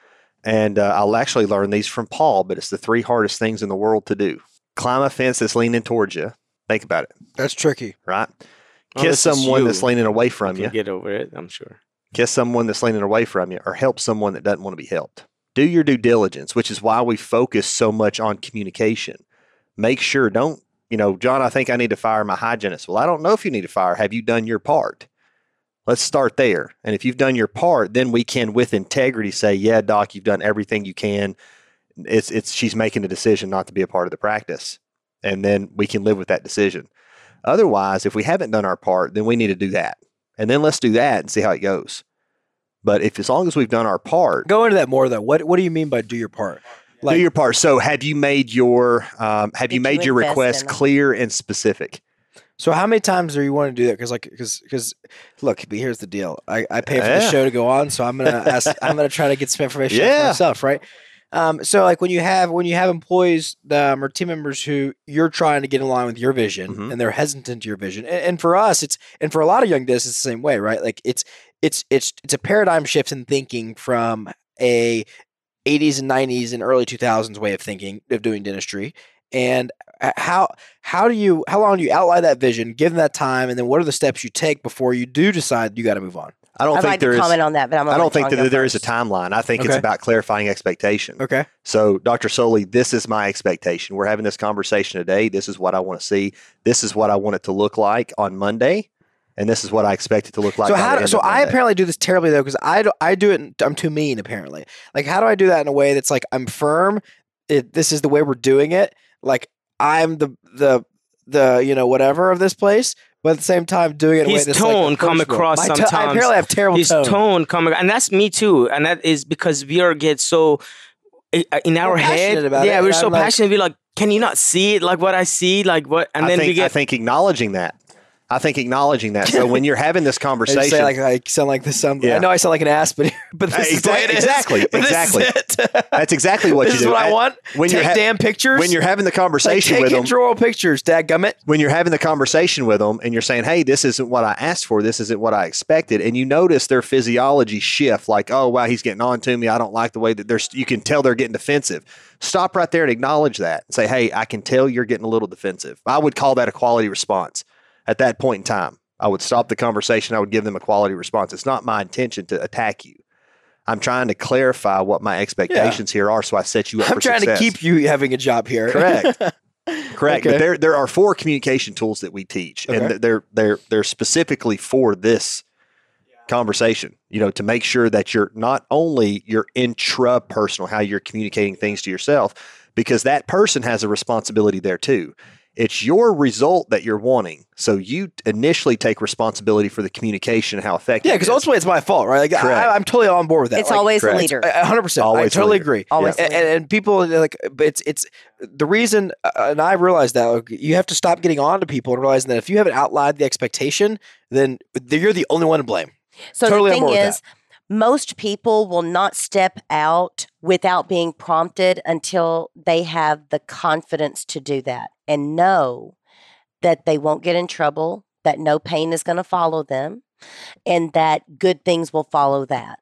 And uh, I'll actually learn these from Paul, but it's the three hardest things in the world to do. Climb a fence that's leaning towards you. Think about it, That's tricky. right? Oh, Kiss this is someone you. that's leaning away from You you. can get over it, I'm sure. Kiss someone that's leaning away from you, or help someone that doesn't want to be helped. Do your due diligence, which is why we focus so much on communication. Make sure, don't, you know, John, I think I need to fire my hygienist. Well, I don't know if you need to fire. Have you done your part? Let's start there. And if you've done your part, then we can, with integrity, say, yeah, doc, you've done everything you can. It's, it's, she's making a decision not to be a part of the practice. And then we can live with that decision. Otherwise, if we haven't done our part, then we need to do that. And then let's do that and see how it goes. But if, as long as we've done our part, Go into that more though. What What do you mean by do your part? do your part. So have you made your, um, have Did you made you your invest request in them? clear and specific? So how many times do you want to do that? Because like, because because look, but here's the deal. I, I pay for Yeah. the show to go on, so I'm gonna ask, I'm gonna try to get some information out for Yeah. myself, right? Um, so like when you have when you have employees um, or team members who you're trying to get in line with your vision Mhm. and they're hesitant to your vision, and, and for us, it's and for a lot of young dentists, it's the same way, right? Like it's it's it's it's a paradigm shift in thinking from a eighties and nineties and early two thousands way of thinking of doing dentistry. And uh, how how do you how long do you outline that vision, give them that time, and then what are the steps you take before you do decide you got to move on? I don't I'd think like there to is. comment on that, but I'm I gonna don't let think John that go there is a first. timeline. I think it's Okay. about clarifying expectation. Okay. So, Doctor Soley, this is my expectation. We're having this conversation today. This is what I want to see. This is what I want it to look like on Monday, and this is what I expect it to look like. So by the how? end So of I Monday. apparently do this terribly though because I do, I do it. I'm too mean apparently. Like how do I do that in a way that's like I'm firm? It, this is the way we're doing it. Like I'm the the the you know whatever of this place, but at the same time doing it in a way His that's tone like come approachable. across My to- I sometimes. apparently have terrible His tone. tone coming, and that's me too. And that is because we are get so uh, in our head. passionate about Yeah, it, we're and so I'm like- passionate. We're like, can you not see it? Like what I see, like what? And I then think, we get. I think acknowledging that. I think acknowledging that. So when you're having this I just conversation, say like I sound like this. Sound, Yeah. I know I sound like an ass, but but this Hey, is the way it is. exactly, But this is exactly. it. that's exactly what this you is do. what I At- want. When Take you're ha- damn pictures. when you're having the like, conversation take with them, control pictures, dadgummit. when you're having the conversation with them and you're saying, hey, this isn't what I asked for, this isn't what I expected, and you notice their physiology shift, like, oh, wow, he's getting on to me. I don't like the way that they're, you can tell they're getting defensive. Stop right there and acknowledge that and say, hey, I can tell you're getting a little defensive. I would call that a quality response at that point in time. I would stop the conversation. I would give them a quality response. It's not my intention to attack you. I'm trying to clarify what my expectations here are, so I set you up I'm for trying success. to keep you having a job here. Correct. Correct. Okay. But there there are four communication tools that we teach, Okay. and they're they're they're specifically for this conversation. You know, to make sure that you're not only your intrapersonal, how you're communicating things to yourself, because that person has a responsibility there too. It's your result that you're wanting, so you initially take responsibility for the communication and how effective. Yeah, it because is. ultimately it's my fault, right? Like Correct. I, I'm totally on board with that. It's Like, always the correct. leader. a hundred percent. I Always the totally leader. agree. Always And, the and, leader. and people like, but it's it's the reason, uh, and I realized that like, you have to stop getting on to people and realizing that if you haven't outlined the expectation, then you're the only one to blame. So Totally on the board thing with is, most people will not step out without being prompted until they have the confidence to do that and know that they won't get in trouble, that no pain is going to follow them, and that good things will follow that.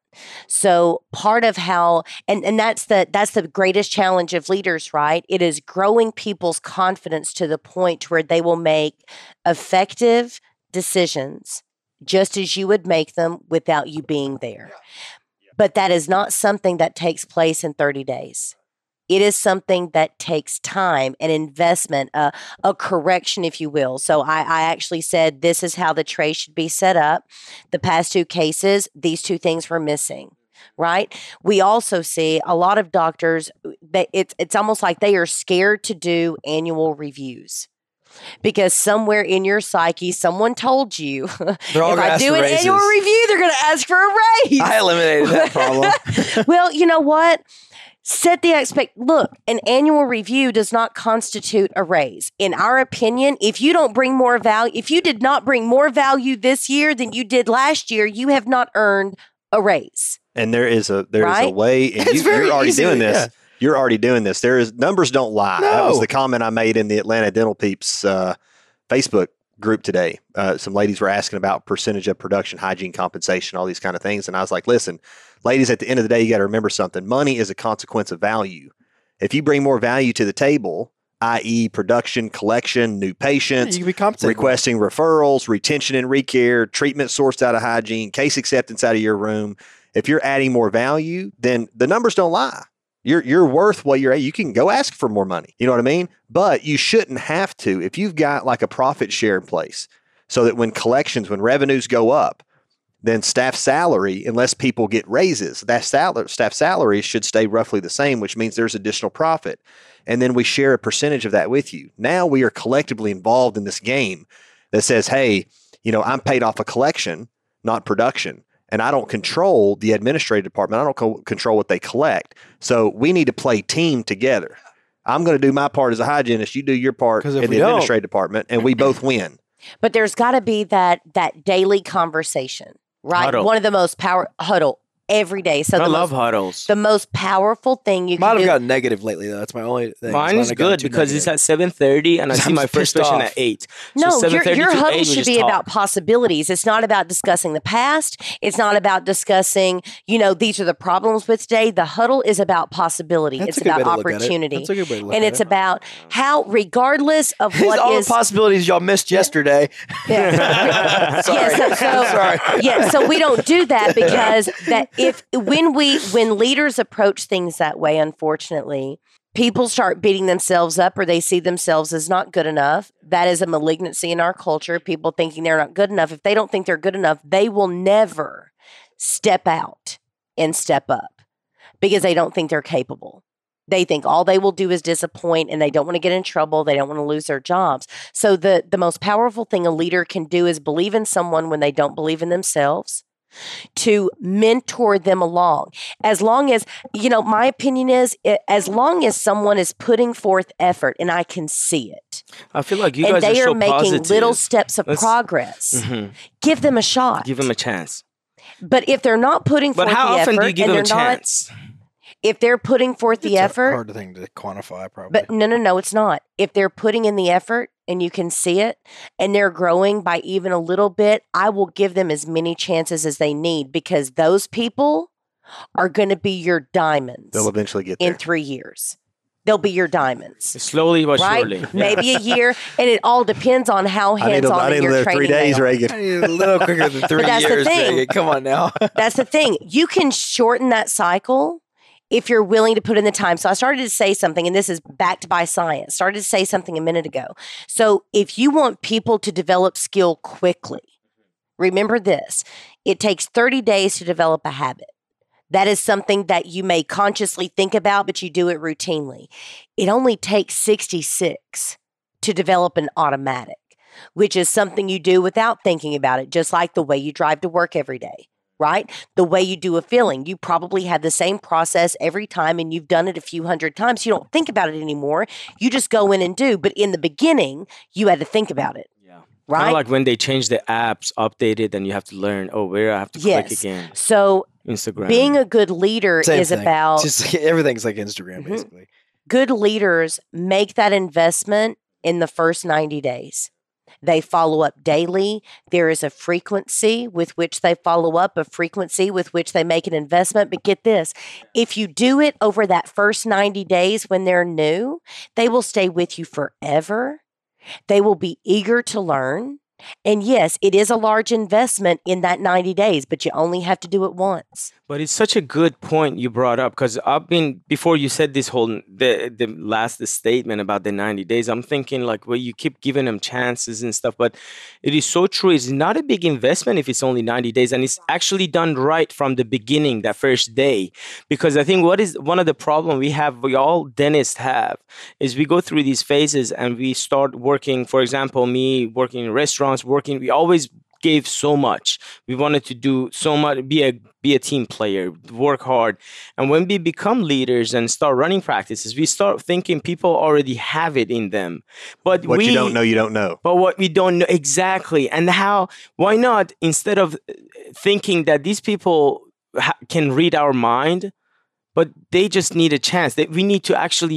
So part of how, and, and that's the that's the greatest challenge of leaders, right? It is growing people's confidence to the point where they will make effective decisions just as you would make them without you being there. But that is not something that takes place in thirty days. It is something that takes time and investment, uh, a correction, if you will. So I, I actually said, this is how the tray should be set up. The past two cases, these two things were missing, right? We also see a lot of doctors, that it's, it's almost like they are scared to do annual reviews. Because somewhere in your psyche, someone told you, if They're all gonna I ask do for an raises. annual review, they're going to ask for a raise. I eliminated that problem. Well, you know what? Set the expect. Look, an annual review does not constitute a raise. In our opinion, if you don't bring more value, if you did not bring more value this year than you did last year, you have not earned a raise. And there is a there is a Right? way, and It's you, very you're already easy, doing this. yeah. You're already doing this. There is numbers don't lie. That was No. the comment I made in the Atlanta Dental Peeps uh, Facebook group today. Uh, some ladies were asking about percentage of production, hygiene, compensation, all these kind of things. And I was like, listen, ladies, at the end of the day, you got to remember something. Money is a consequence of value. If you bring more value to the table, that is production, collection, new patients, you can be compensated. requesting referrals, retention and recare, treatment sourced out of hygiene, case acceptance out of your room. If you're adding more value, then the numbers don't lie. You're you're worth what you're at. You can go ask for more money. You know what I mean? But you shouldn't have to if you've got like a profit share in place so that when collections, when revenues go up, then staff salary, unless people get raises, that salary, staff salary should stay roughly the same, which means there's additional profit. And then we share a percentage of that with you. Now we are collectively involved in this game that says, hey, you know, I'm paid off a collection, not production. And I don't control the administrative department. I don't co- control what they collect. So we need to play team together. I'm going to do my part as a hygienist. You do your part in the administrative department, and we both win. But there's got to be that that daily conversation, right? Huddle. One of the most power huddle every day. So I the love most, huddles. the most powerful thing you Might can have do. gotten negative lately, though. That's my only thing. Mine is good because it's at seven thirty and I see I'm my first pissed patient off. at eight. No, so your, seven thirty your to huddle eight, we should just be talk. about possibilities. It's not about discussing the past. It's not about discussing, you know, these are the problems with today. The huddle is about possibility. That's it's a good way about to look at it. opportunity. That's a good way to look and at it's it. about how, regardless of Here's what all is the possibilities y'all missed yesterday. Yeah. Sorry. Yeah, so, so, Sorry. yeah, so we don't do that because that if when we when leaders approach things that way, unfortunately, people start beating themselves up or they see themselves as not good enough. That is a malignancy in our culture. People thinking they're not good enough. If they don't think they're good enough, they will never step out and step up because they don't think they're capable. They think all they will do is disappoint and they don't want to get in trouble. They don't want to lose their jobs. So the, the most powerful thing a leader can do is believe in someone when they don't believe in themselves, to mentor them along. As long as, you know, my opinion is, it, as long as someone is putting forth effort and I can see it, I feel like you and guys they are, are so making positive. little steps of Let's- progress, Mhm. give them a shot. Give them a chance. But if they're not putting But forth how the often effort do you give and them they're a not, chance? if they're putting forth the It's a effort, hard thing to quantify, probably. but no, no, no, it's not. If they're putting in the effort and you can see it and they're growing by even a little bit, I will give them as many chances as they need because those people are going to be your diamonds They'll eventually get in there. three years. They'll be your diamonds. Slowly but Right? surely. Maybe a year. And it all depends on how I need hands to, I on need in to your live training three days, they are. Reagan. I need a little quicker than three that's the years. thing. Megan. Come on now. That's the thing. You can shorten that cycle if you're willing to put in the time. So I started to say something, and this is backed by science. Started to say something a minute ago. So if you want people to develop skill quickly, remember this. It takes thirty days to develop a habit. That is something that you may consciously think about, but you do it routinely. It only takes sixty-six to develop an automatic, which is something you do without thinking about it, just like the way you drive to work every day, right? The way you do a filling. You probably have the same process every time and you've done it a few hundred times. You don't think about it anymore. You just go in and do. But in the beginning, you had to think about it. Yeah. Kind Right? of like when they change the apps, updated, and you have to learn, oh, where I have to Yes. click again. So Instagram. being a good leader Same is thing. about Just like, everything's like Instagram, Mhm. basically. good leaders make that investment in the first ninety days. They follow up daily. There is a frequency with which they follow up, a frequency with which they make an investment. But get this, if you do it over that first ninety days when they're new, they will stay with you forever. They will be eager to learn. And yes, it is a large investment in that ninety days, but you only have to do it once. But it's such a good point you brought up because I've been before you said this whole the the last statement about the ninety days. I'm thinking like, well, you keep giving them chances and stuff, but it is so true. It's not a big investment if it's only ninety days, and it's actually done right from the beginning, that first day. Because I think what is one of the problem we have, we all dentists have, is we go through these phases and we start working. For example, me working in restaurants, working, we always gave so much. We wanted to do so much, be a be a team player, work hard. And when we become leaders and start running practices, we start thinking people already have it in them. But What we you don't know, you don't know. but what we don't know exactly, and how, why not, instead of thinking that these people ha- can read our mind, but they just need a chance, that we need to actually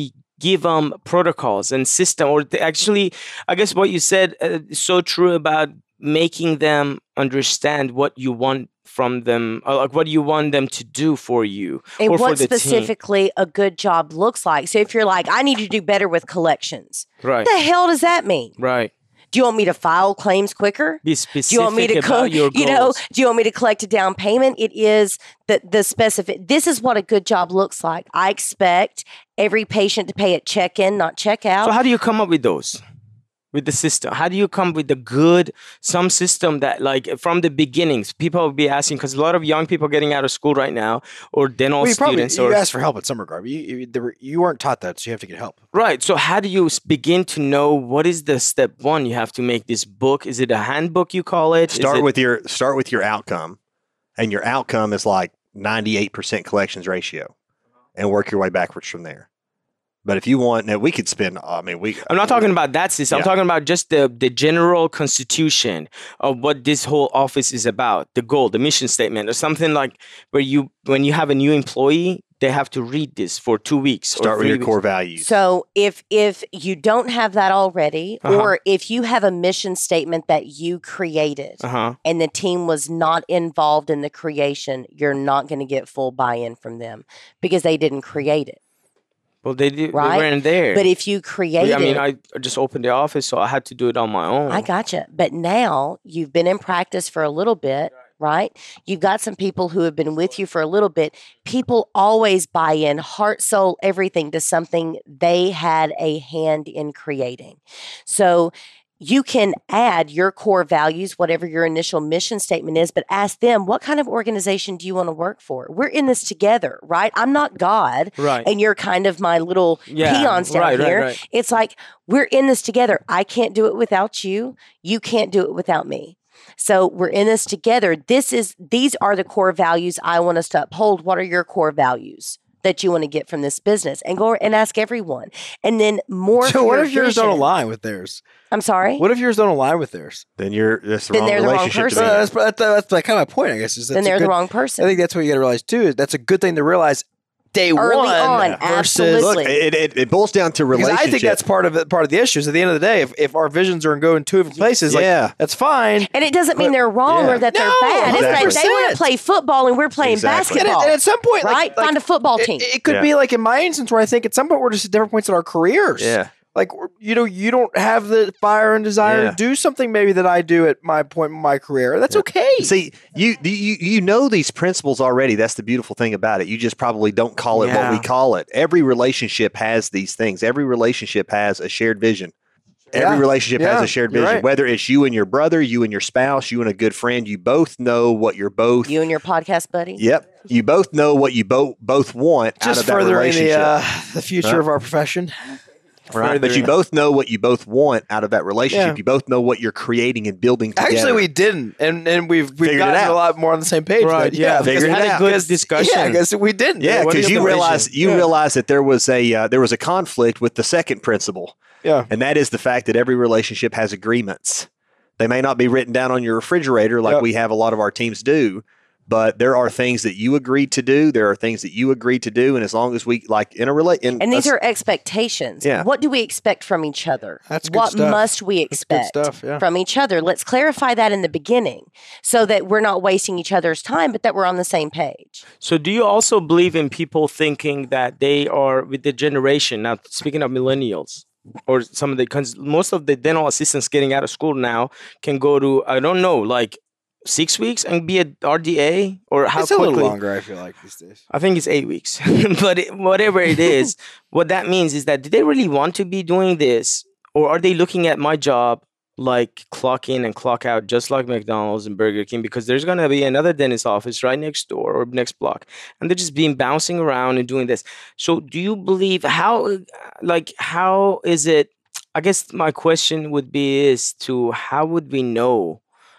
give them protocols and system, or they actually, I guess what you said uh, is so true about making them understand what you want from them, or like what you want them to do for you, and or what for the specifically a good job looks like. So if you're like, I need to do better with collections, team. Right, what the hell does that mean? right. Do you want me to file claims quicker? Be specific Do you want me to, about co- your goals. you know? Do you want me to collect a down payment? It is the the specific. This is what a good job looks like. I expect every patient to pay at check-in, not check-out. So how do you come up with those? With the system, how do you come with the good some system that, like, from the beginnings, people will be asking, because a lot of young people getting out of school right now, or dental Well, you probably students, you or asked for help in some regard. You you, there were, you weren't taught that, so you have to get help. right. So how do you s- begin to know what is the step one? You have to make this book. Is it a handbook you call it? Is Start it- with your start with your outcome, and your outcome is like ninety-eight percent collections ratio, and work your way backwards from there. But if you want, now we could spend. I mean, we. I'm not talking about that system. I'm Yeah. talking about just the, the general constitution of what this whole office is about, the goal, the mission statement, or something like where you, when you have a new employee, they have to read this for two weeks. or Start with three your weeks. core values. So if if you don't have that already, Uh-huh. or if you have a mission statement that you created Uh-huh. and the team was not involved in the creation, you're not going to get full buy-in from them because they didn't create it. Well, they, did, Right? they weren't there. But if you create I mean, it, I just opened the office, so I had to do it on my own. I gotcha. But now you've been in practice for a little bit, right? You've got some people who have been with you for a little bit. People always buy in, heart, soul, everything to something they had a hand in creating. So you can add your core values, whatever your initial mission statement is, but ask them, what kind of organization do you want to work for? We're in this together, right? I'm not God, Right. and you're kind of my little Yeah, peons down right, right, here. right. It's like, we're in this together. I can't do it without you. You can't do it without me. So we're in this together. This is, these are the core values I want us to uphold. What are your core values that you want to get from this business? And go and ask everyone. And then more. So for what your if yours don't vision. align with theirs? I'm sorry. What if yours don't align with theirs? then you're that's the Then wrong they're the wrong relationship to person. be So in. that's that's, that's like kind of my point, I guess. Is Then that's a they're the good- wrong I person. think that's what you got to realize too. Is that's a good thing to realize day Early one on, versus. absolutely. Look, it, it, it boils down to Because relationship. I think that's part of it, part of the issue. Is at the end of the day, if, if our visions are going two different places, like Yeah. that's fine. And it doesn't mean But- they're wrong yeah. or that they're No, bad. It's like exactly. they want to play football and we're playing Exactly. And, basketball. at, and at some point, like- right? like, Find a football it, team. it could Yeah. be like in my instance where I think at some point we're just at different points in our careers. Yeah. Like we're- you know, you don't have the fire and desire Yeah. to do something maybe that I do at my point in my career. That's okay. See, you you you know these principles already. That's the beautiful thing about it. You just probably don't call it what we Yeah. call it. Every relationship has these things. Every relationship has a shared vision. Every Yeah. relationship has Yeah. a shared You're vision. right. Whether it's you and your brother, you and your spouse, you and a good friend, you both know what you're both. You and your podcast buddy. Yep, you both know what you both both want out Just of that furthering relationship. the uh, the future Huh? of our profession. Right, but you furthering- both know what you both want out of that relationship. Yeah. You both know what you're creating and building together. Actually, we didn't, and and we've we've Figured it gotten out. a lot more on the same page. Right, then. yeah, because figured we it had out. a good Good discussion. Yeah, because we didn't. Yeah, What because is you the vision? realize you Yeah. realize that there was a uh, there was a conflict with the second principle, Yeah. and that is the fact that every relationship has agreements. They may not be written down on your refrigerator like Yep. we have a lot of our teams do, but there are things that you agreed to do. There are things that you agreed to do, and as long as we like in a relate, And these are expectations. Yeah. What do we expect from each other? That's good what stuff. must we That's good expect stuff, yeah. from each other? Let's clarify that in the beginning so that we're not wasting each other's time, but that we're on the same page. So, do you also believe in people thinking that they are with the generation? Now, speaking of millennials, or some of the, because most of the dental assistants getting out of school now can go to, I don't know, like six weeks and be a R D A, or how It's a quickly? little longer, I feel like, these days. I think it's eight weeks, but it, whatever it is, what that means is that do they really want to be doing this, or are they looking at my job like clock in and clock out, just like McDonald's and Burger King? Because there's gonna be another dentist office right next door or next block, and they're just being bouncing around and doing this. So, do you believe how, like, how is it? I guess my question would be is to how would we know?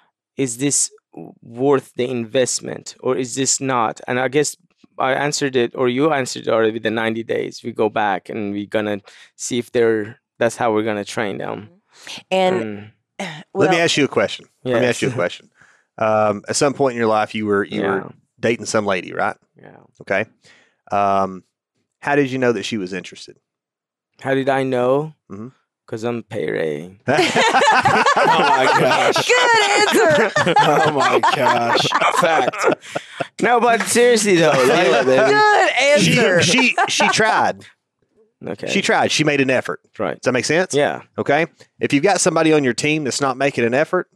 Is this worth the investment or is this not? And I guess I answered it, or you answered it already with the ninety days. We go back and we're gonna see if they're, that's how we're gonna train them. And Mm, Let me well, ask you a question. Let me ask you a yes. question. Um, at some point in your life, you were you Yeah. were dating some lady, right? Yeah. Okay. Um, how did you know that she was interested? How did I know? Mhm. Because I'm Pere. Oh my gosh. Good answer. Oh my gosh. Fact. No, but seriously though, like, Yeah, baby. Good she, answer. she she tried. okay, She tried. She made an effort. right. Does that make sense? Yeah, Okay. If you've got somebody on your team that's not making an effort,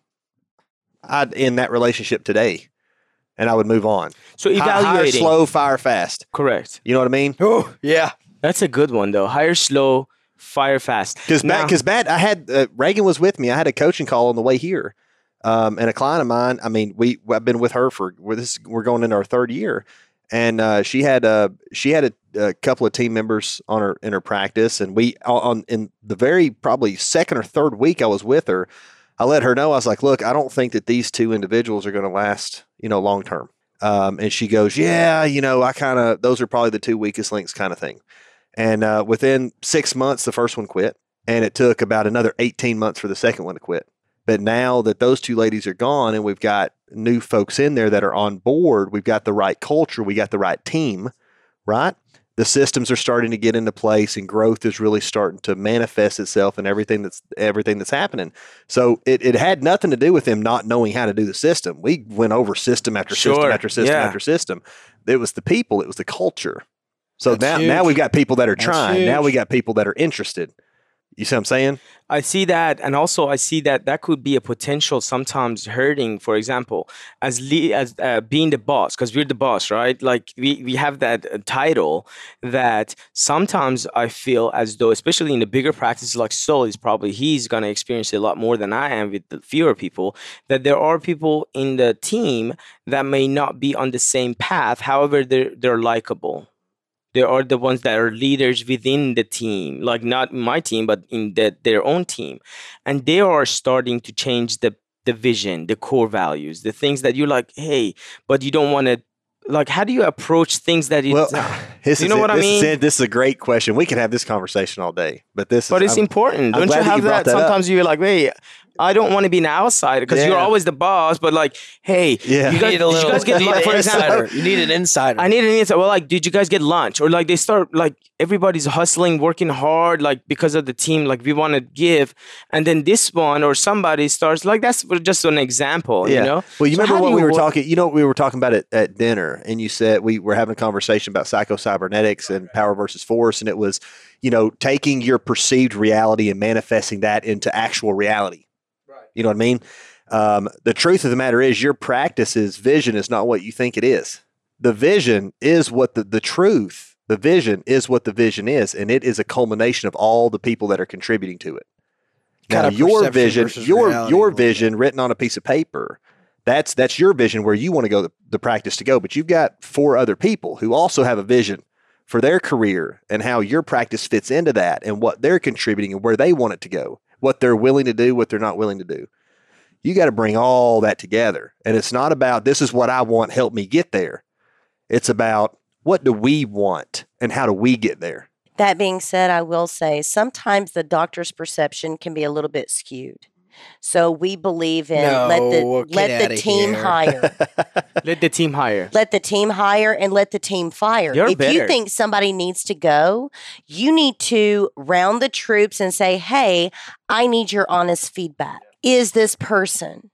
I'd end that relationship today, and I would move on. so Hi- Hire evaluating. slow, fire fast. Correct. You know what I mean? Oh, yeah. That's a good one though. Hire slow, fire fast. Because Now- Matt, because Matt, I had uh, Reagan was with me. I had a coaching call on the way here, um, and a client of mine. I mean, we I've been with her for we're this we're going into our third year, and uh, she had a she had a, a couple of team members on her in her practice, and we on in the very probably second or third week I was with her, I let her know I was like, look, I don't think that these two individuals are going to last, you know, long term. Um, and she goes, yeah, you know, I kind of those are probably the two weakest links, kind of thing. And uh, within six months, the first one quit. And it took about another eighteen months for the second one to quit. But now that those two ladies are gone and we've got new folks in there that are on board, we've got the right culture, we got the right team, right? The systems are starting to get into place and growth is really starting to manifest itself in everything that's everything that's happening. So it, it had nothing to do with them not knowing how to do the system. We went over system after system Sure. after system Yeah. after system. It was the people, it was the culture. So That's now, huge. now we've got people that are That's trying. Now we huge. got people that are interested. You see what I'm saying? I see that, and also I see that that could be a potential sometimes hurting. For example, as le- as uh, being the boss, because we're the boss, right? Like we we have that uh, title. That sometimes I feel as though, especially in the bigger practices like Soul, is probably he's gonna experience it a lot more than I am with the fewer people. That there are people in the team that may not be on the same path. However, they're they're likable. They are the ones that are leaders within the team, like not my team, but in the, their own team. And they are starting to change the, the vision, the core values, the things that you're like, hey, but you don't want to, like, how do you approach things that you, Well, this you is know it. what I this Is mean? it. This is a great question. We can have this conversation all day, but this but is it's I'm- important. I'm Don't glad you that you have brought that? that up. Sometimes you're like, hey, I don't want to be an outsider because you're Yeah. always the boss, but like, hey, Yeah. you You guys, need did a you little, guys get you need lunch, an for example? insider. You need an insider. I need an answer. Well, like, did you guys get lunch? Or like they start like everybody's hustling, working hard, like because of the team, like we want to give, and then this one or somebody starts like that's just an example, you know. Well, you So remember how what do we you were wo- talking, you know, what we were talking about it at dinner, and you said we were having a conversation about psycho-cybernetics and power versus force, and it was, you know, taking your perceived reality and manifesting that into actual reality. Right. You know what I mean? Um, the truth of the matter is your practice's vision is not what you think it is. The vision is what the, the truth, the vision is what the vision is, and it is a culmination of all the people that are contributing to it. Now, Kind of your perception vision, versus your reality a your little bit. vision written on a piece of paper, that's that's your vision where you want to go the, the practice to go. But you've got four other people who also have a vision for their career and how your practice fits into that and what they're contributing and where they want it to go, what they're willing to do, what they're not willing to do. You got to bring all that together. And it's not about this is what I want, help me get there. It's about what do we want and how do we get there? That being said, I will say sometimes the doctor's perception can be a little bit skewed. So we believe in No, let the get let the outta team here. hire. Let the team hire. Let the team hire and let the team fire. You're if better. you think somebody needs to go, you need to round the troops and say, hey, I need your honest feedback. Is this person?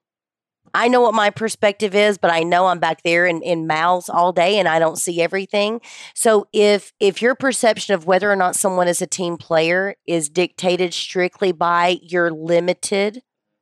I know what my perspective is, but I know I'm back there in, in mouths all day and I don't see everything. So if if your perception of whether or not someone is a team player is dictated strictly by your limited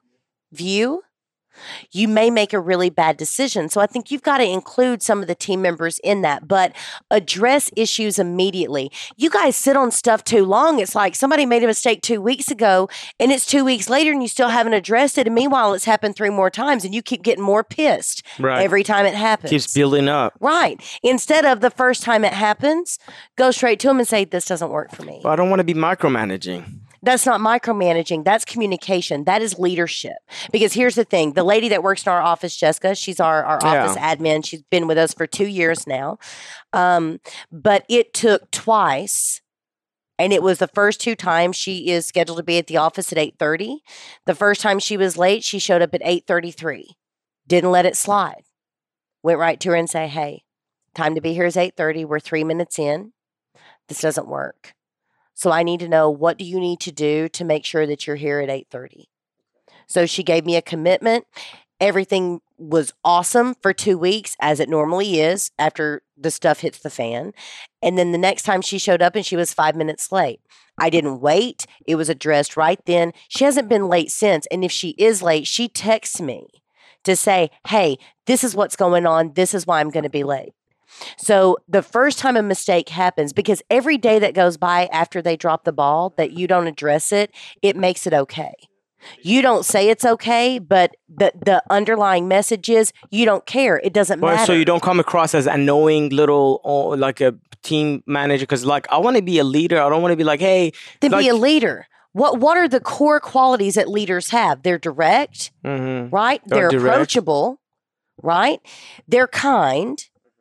view, you may make a really bad decision. So I think you've got to include some of the team members in that, but address issues immediately. You guys sit on stuff too long. It's like somebody made a mistake two weeks ago and it's two weeks later and you still haven't addressed it. And meanwhile, it's happened three more times and you keep getting more pissed Right. every time it happens. Keeps building up. Right. Instead of the first time it happens, go straight to them and say, this doesn't work for me. But I don't want to be micromanaging. That's not micromanaging. That's communication. That is leadership. Because here's the thing. The lady that works in our office, Jessica, she's our, our Yeah. office admin. She's been with us for two years now. Um, but it took twice. And it was the first two times she is scheduled to be at the office at eight thirty. The first time she was late, she showed up at eight thirty-three. Didn't let it slide. Went right to her and say, hey, time to be here is eight thirty. We're three minutes in. This doesn't work. So I need to know, what do you need to do to make sure that you're here at eight thirty? So she gave me a commitment. Everything was awesome for two weeks, as it normally is after the stuff hits the fan. And then the next time she showed up and she was five minutes late. I didn't wait. It was addressed right then. She hasn't been late since. And if she is late, she texts me to say, hey, this is what's going on. This is why I'm going to be late. So the first time a mistake happens, because every day that goes by after they drop the ball that you don't address it, it makes it okay. You don't say it's okay, but the, the underlying message is you don't care. It doesn't Well, matter. so you don't come across as annoying little, oh, like a team manager, because like I want to be a leader. I don't want to be like, hey, Then like, be a leader. What what are the core qualities that leaders have? They're direct, mhm. right? They're They're direct. approachable, right? They're kind,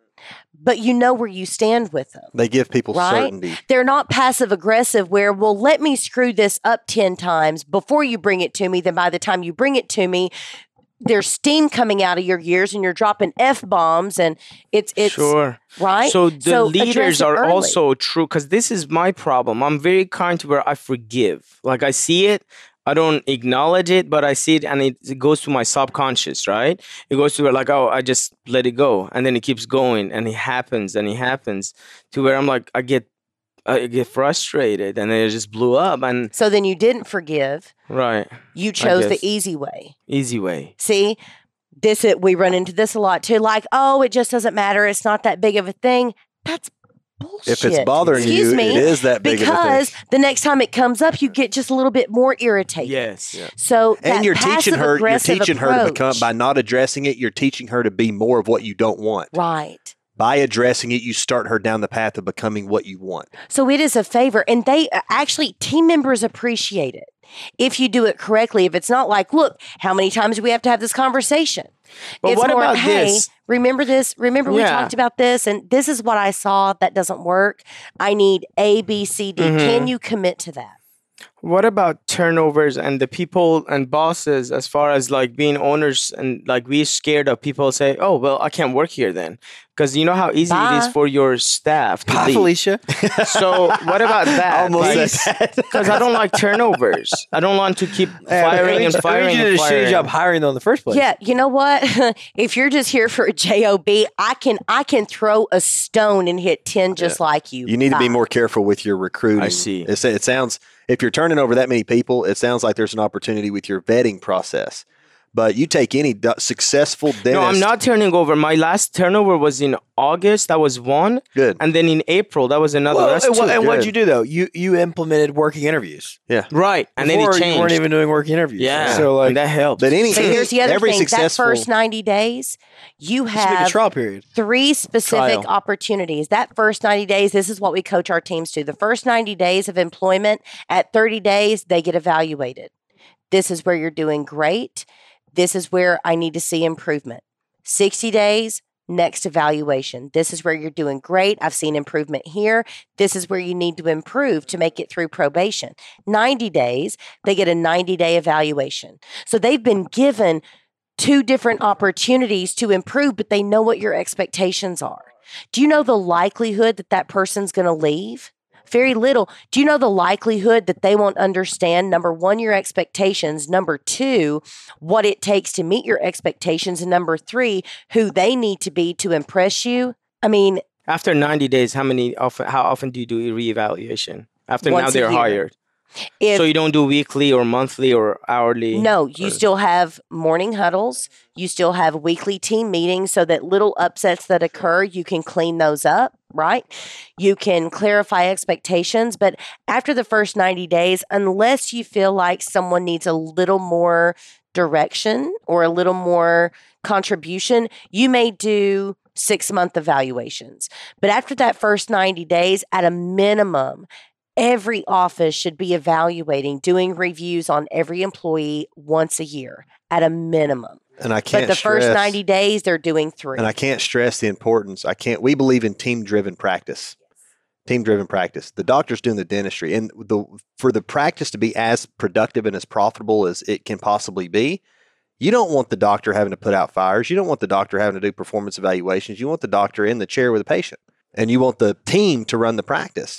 but you know where you stand with them. They give people Right? certainty. They're not passive aggressive where, well, let me screw this up ten times before you bring it to me. Then by the time you bring it to me, there's steam coming out of your ears and you're dropping F bombs and it's, it's Sure. right. So the So address leaders it are early. also true, because this is my problem. I'm very kind to where I forgive. Like I see it, I don't acknowledge it, but I see it and it, it goes to my subconscious, right? It goes to where like, oh, I just let it go. And then it keeps going and it happens and it happens to where I'm like, I get I get frustrated and then it just blew up. And So then you didn't forgive. right, You chose the guess. easy way. easy way. See, this it, we run into this a lot too. Like, oh, it just doesn't matter. It's not that big of a thing. That's bullshit. If it's bothering Excuse you, me, it is that big of a because thing. the next time it comes up, you get just a little bit more irritated. Yes. Yeah. So And that you're teaching her. You're passive-aggressive teaching her to become approach- by not addressing it. You're teaching her to be more of what you don't want. right. By addressing it, you start her down the path of becoming what you want. So it is a favor, and they uh, actually team members appreciate it if you do it correctly. If it's not like, look, how many times do we have to have this conversation? But It's what more, about hey, this? remember this? Remember we Yeah. talked about this, and this is what I saw that doesn't work. I need A, B, C, D. Mhm. Can you commit to that? What about turnovers and the people and bosses, as far as like being owners and like we scared of people say, oh, well, I can't work here then. Because you know how easy it is Bye. for your staff to Bye, leave. Felicia. So what about that? Almost said that. Because I don't like turnovers. I don't want to keep firing and firing You did and a shitty firing. job hiring them in the first place. Yeah, you know what? If you're just here for a job, I can I can throw a stone and hit ten just like you. You need to be Bye. more careful with your recruiting. I see. It's, it sounds, if you're turning over that many people, it sounds like there's an opportunity with your vetting process. But you take any du- successful dentist. No, I'm not turning over. My last turnover was in August. That was one. Good. And then in April, that was another. Well, That's and, two. what, and what'd Good. you do though? You you implemented working interviews. Right. And then Before, it changed. you weren't even doing working interviews. yeah. So like, and that helped. But any, But here's the other every thing: successful. that first ninety days, you just make a have trial period. three specific Trial. opportunities. That first ninety days, this is what we coach our teams to. The first ninety days of employment, at thirty days, they get evaluated. This is where you're doing great. This is where I need to see improvement. sixty days, next evaluation. This is where you're doing great. I've seen improvement here. This is where you need to improve to make it through probation. ninety days, they get a ninety day evaluation. So they've been given two different opportunities to improve, but they know what your expectations are. Do you know the likelihood that that person's going to leave? Very little. Do you know the likelihood that they won't understand, number one, your expectations, number two, what it takes to meet your expectations, and number three, who they need to be to impress you? I mean, After ninety days, how many often? How often do you do a reevaluation? After now Once a they're year. hired. if So you don't do weekly or monthly or hourly. no, you or- still have morning huddles. You still have weekly team meetings so that little upsets that occur, you can clean those up, right? You can clarify expectations. But after the first ninety days, unless you feel like someone needs a little more direction or a little more contribution, you may do six month evaluations. But after that first ninety days, at a minimum, every office should be evaluating, doing reviews on every employee once a year at a minimum. and I can't But the stress, first ninety days, they're doing three. And I can't stress the importance. I can't. We believe in team-driven practice. Team-driven practice. The doctor's doing the dentistry, and the for the practice to be as productive and as profitable as it can possibly be, you don't want the doctor having to put out fires. You don't want the doctor having to do performance evaluations. You want the doctor in the chair with the patient, and you want the team to run the practice.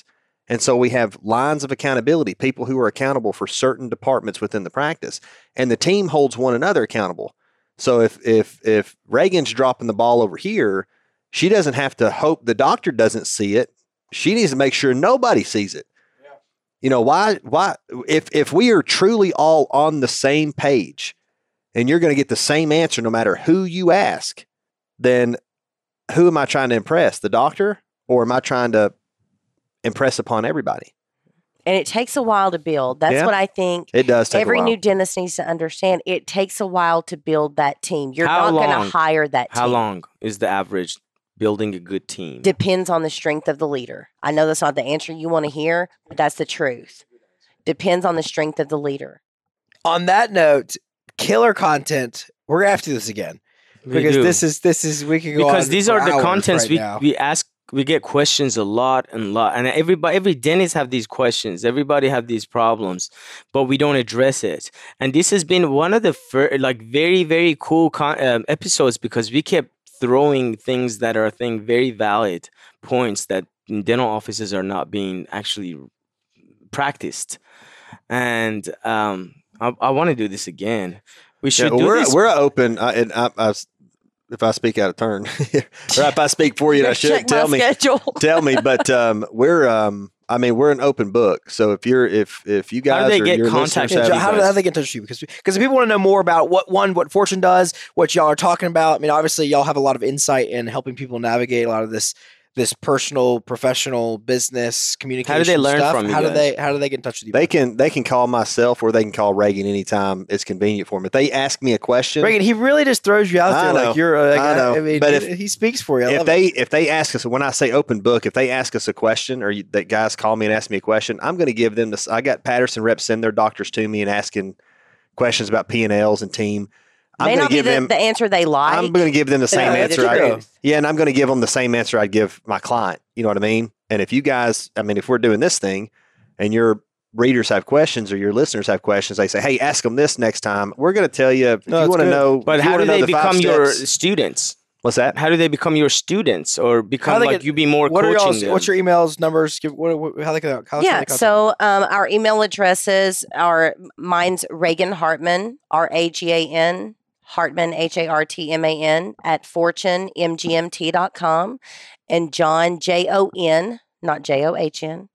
And so we have lines of accountability, people who are accountable for certain departments within the practice, and the team holds one another accountable. So if if if Reagan's dropping the ball over here, she doesn't have to hope the doctor doesn't see it. She needs to make sure nobody sees it. Yeah. You know, why why if if we are truly all on the same page and you're going to get the same answer no matter who you ask, then who am I trying to impress? The doctor, or am I trying to impress upon everybody? And it takes a while to build. That's Yeah. what I think. It does take Every a while. new dentist needs to understand. It takes a while to build that team. You're How not going long? to hire that How team. long is the average building a good team? Depends on the strength of the leader. I know that's not the answer you want to hear, but that's the truth. Depends on the strength of the leader. On that note, killer content. We're gonna have to do this again We because do. this is this is we could go because on these for are the hours contents right we, now. we ask. We get questions a lot and lot, and everybody, every dentist have these questions. Everybody have these problems, but we don't address it. And this has been one of the fir- like very very cool con- um, episodes because we kept throwing things that are I think very valid points that in dental offices are not being actually practiced. And um, I, I want to do this again. We Yeah, should well, do we're this. we're open. I, and I, I, if I speak out of turn, or if I speak for you, I should Check tell my me. schedule. Tell me. But um, we're um, I mean, we're an open book. So if you're if if you guys How do they or get your contact listeners with Yeah, have- you John, how do guys? how do they get in touch with you? Because because people want to know more about what one what Fortune does, what y'all are talking about. I mean, obviously, y'all have a lot of insight in helping people navigate a lot of this this personal, professional, business communication. learn stuff. from you How do guys? they how do they get in touch with you? They can they can call myself or they can call Reagan anytime it's convenient for them. If they ask me a question, Reagan, he really just throws you out I there know. like you're. Uh, like, I know. I mean, But he, if- he speaks for you. I if love they it. if they ask us, when I say open book, if they ask us a question or you, that guys call me and ask me a question, I'm going to give them this. I got Patterson reps send their doctors to me and asking questions about P and Ls and team. I'm May going not to be give the, them. the answer they like. I'm going to give them the same Yeah, that's answer. I, true. yeah, and I'm going to give them the same answer I'd give my client. You know what I mean? And if you guys, I mean, if we're doing this thing, and your readers have questions or your listeners have questions, they say, "Hey, ask them this next time." We're going to tell you if No, you it's want to good. know. But if you how do wanna know they the five become your steps- students? What's that? How do they become your students or become they like get- you be more what are coaching y'all's, them? what's your emails, numbers? Give what, what how they can how Yeah, they contact so um, our email addresses are mine's Reagan Hartman, R A G A N, Hartman, H A R T M A N, at fortune m g m t dot com, and John, J O N, not J O H N,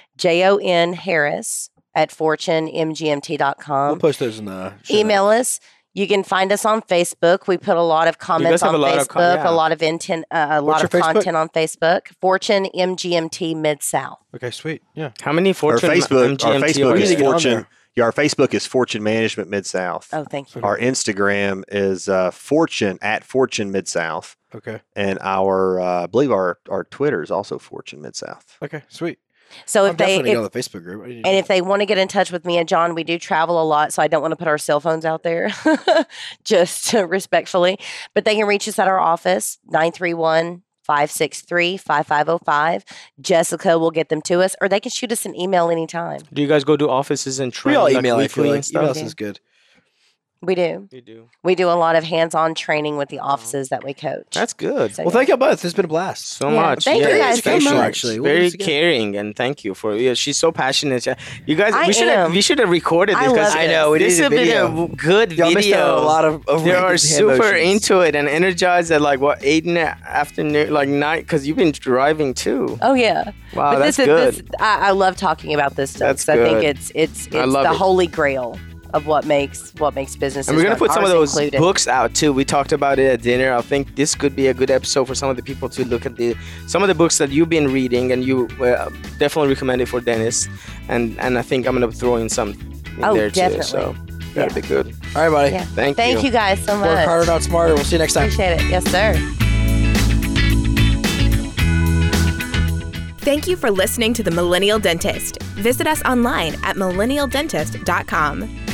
J O N Harris at fortune m g m t dot you? com. We'll post those in the show Email us. You can find us on Facebook. We put a lot of comments have on a lot Facebook, of com- yeah. a lot of intent, uh, a lot What's of your Facebook? content on Facebook. Fortune M G M T Mid South. notes. Okay, sweet. Yeah. How many Our Fortune Facebook, M G M our T Facebook are We need is to there? get on Fortune. there. Yeah, our Facebook is Fortune Management Mid South. Oh, thank you. Our Instagram is uh, Fortune at Fortune Mid South, Okay. and our uh, I believe our our Twitter is also Fortune Mid South. Okay. Sweet. So I'm if they definitely if, gonna go to the Facebook group. I need to and know. if they want to get in touch with me and John, we do travel a lot, so I don't want to put our cell phones out there, just respectfully. But they can reach us at our office, nine three one, five six three, five five zero five. Jessica will get them to us, or they can shoot us an email anytime. Do you guys go to offices and train we all like, email. I feel weekly like and stuff? email us is good. We do. You do. We do a lot of hands-on training with the offices that we coach. That's good. So, Well, yeah. thank you both. It's been a blast. So Yeah, much. thank you Very guys so educational, much. Actually, we'll do very this again. caring, and thank you for. Yeah, she's so passionate. You guys, I we should am. have we should have recorded I this. 'cause love I know, we this needed would be video. a good Y'all missed out video. on a lot of. of They are Reagan's hand super motions. into it and energized at like what eight in the afternoon, like night, because you've been driving too. Oh yeah. Wow, But that's this good. is this. I, I love talking about this stuff. That's 'cause I think good. it's it's it's I love the it. holy grail of what makes what makes businesses. And we're gonna run, put some of ours those included. books out too. We talked about it at dinner. I think this could be a good episode for some of the people to look at the some of the books that you've been reading, and you uh, definitely recommend it for dentists. And and I think I'm gonna throw in some in Oh, there definitely. too. So that'd Yeah. be good. All right, buddy. Yeah. Thank, Thank you guys so much. Work harder, not smarter. We'll see you next time. Appreciate it. Yes, sir. Thank you for listening to The Millennial Dentist. Visit us online at millennial dentist dot com.